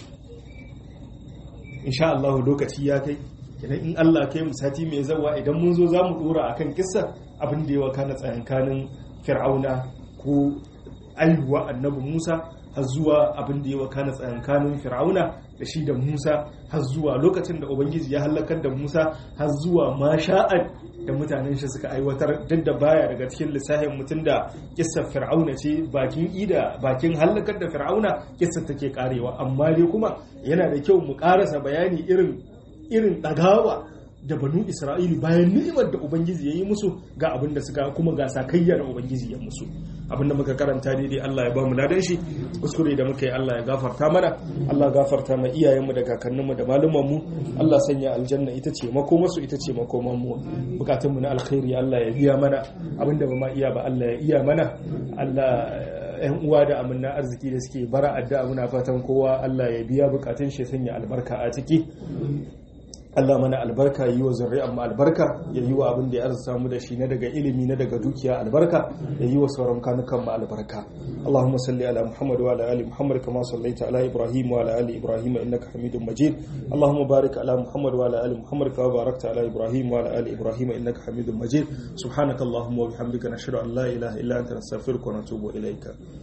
Insha Allah lokaci ya kai, idan in Allah kai mu sati mai zawa, idan mun zo za mu dora akan kissar abin da ya wakana tsakankanin fir'auna ko aihuwa annabi Musa, har zuwa abin da ya wakana tsakankanin fir'auna da shi da Musa, har zuwa lokacin da ubangiji ya halakar da Musa, har zuwa masha'ad da mutanen shi suka aiwatar. Duk da baya daga cikin lissafin mutum da kissar fir'auna ce, bakin halakar da fir'auna kissar take karewa. Amma dai kuma yana da kyau mu karasa bayani irin dagawa da banu Isra'ili bayan ni'imar da ubangiji ya yi musu, ga abin da suka kuma ga sakayya da ubangiji ya musu. Abin da muka karanta daidai Allah ya ba mu ladan shi, kuskure da muka yi Allah ya gafarta mana, Allah gafarta ma iyayenmu da kakanninmu da malumanmu. Allah sanya aljanna ita ce makomarsu, ita ce makomanmu. Bukatunmu na alkhairi Allah ya biya mana, abin da ba ma iya ba Allah ya iya mana. Allah, yan uwa da amanna arziki da suke bara addu'a, muna fatan kowa Allah ya biya bukatun shi, sanya albarka a ciki. Allah mana albarka, yi wa zuri'an mu albarka, ya yi wa abin da ya arzuta mu da shi na daga ilimi, na daga dukiya albarka, ya yi wa sauran kanukan mu albarka. Allahumma salli ala Muhammad wa ala ali Muhammad kama sallaita ala Ibrahim wa ala ali Ibrahim innaka Hamidum Majid. Allahumma barik ala Muhammad wa ala ali Muhammad kama barakta ala Ibrahim wa ala ali Ibrahim innaka Hamidum Majid. Subhanakallahumma wa bihamdika nashhadu an la ilaha illa anta nastaghfiruka wa natubu ilayka.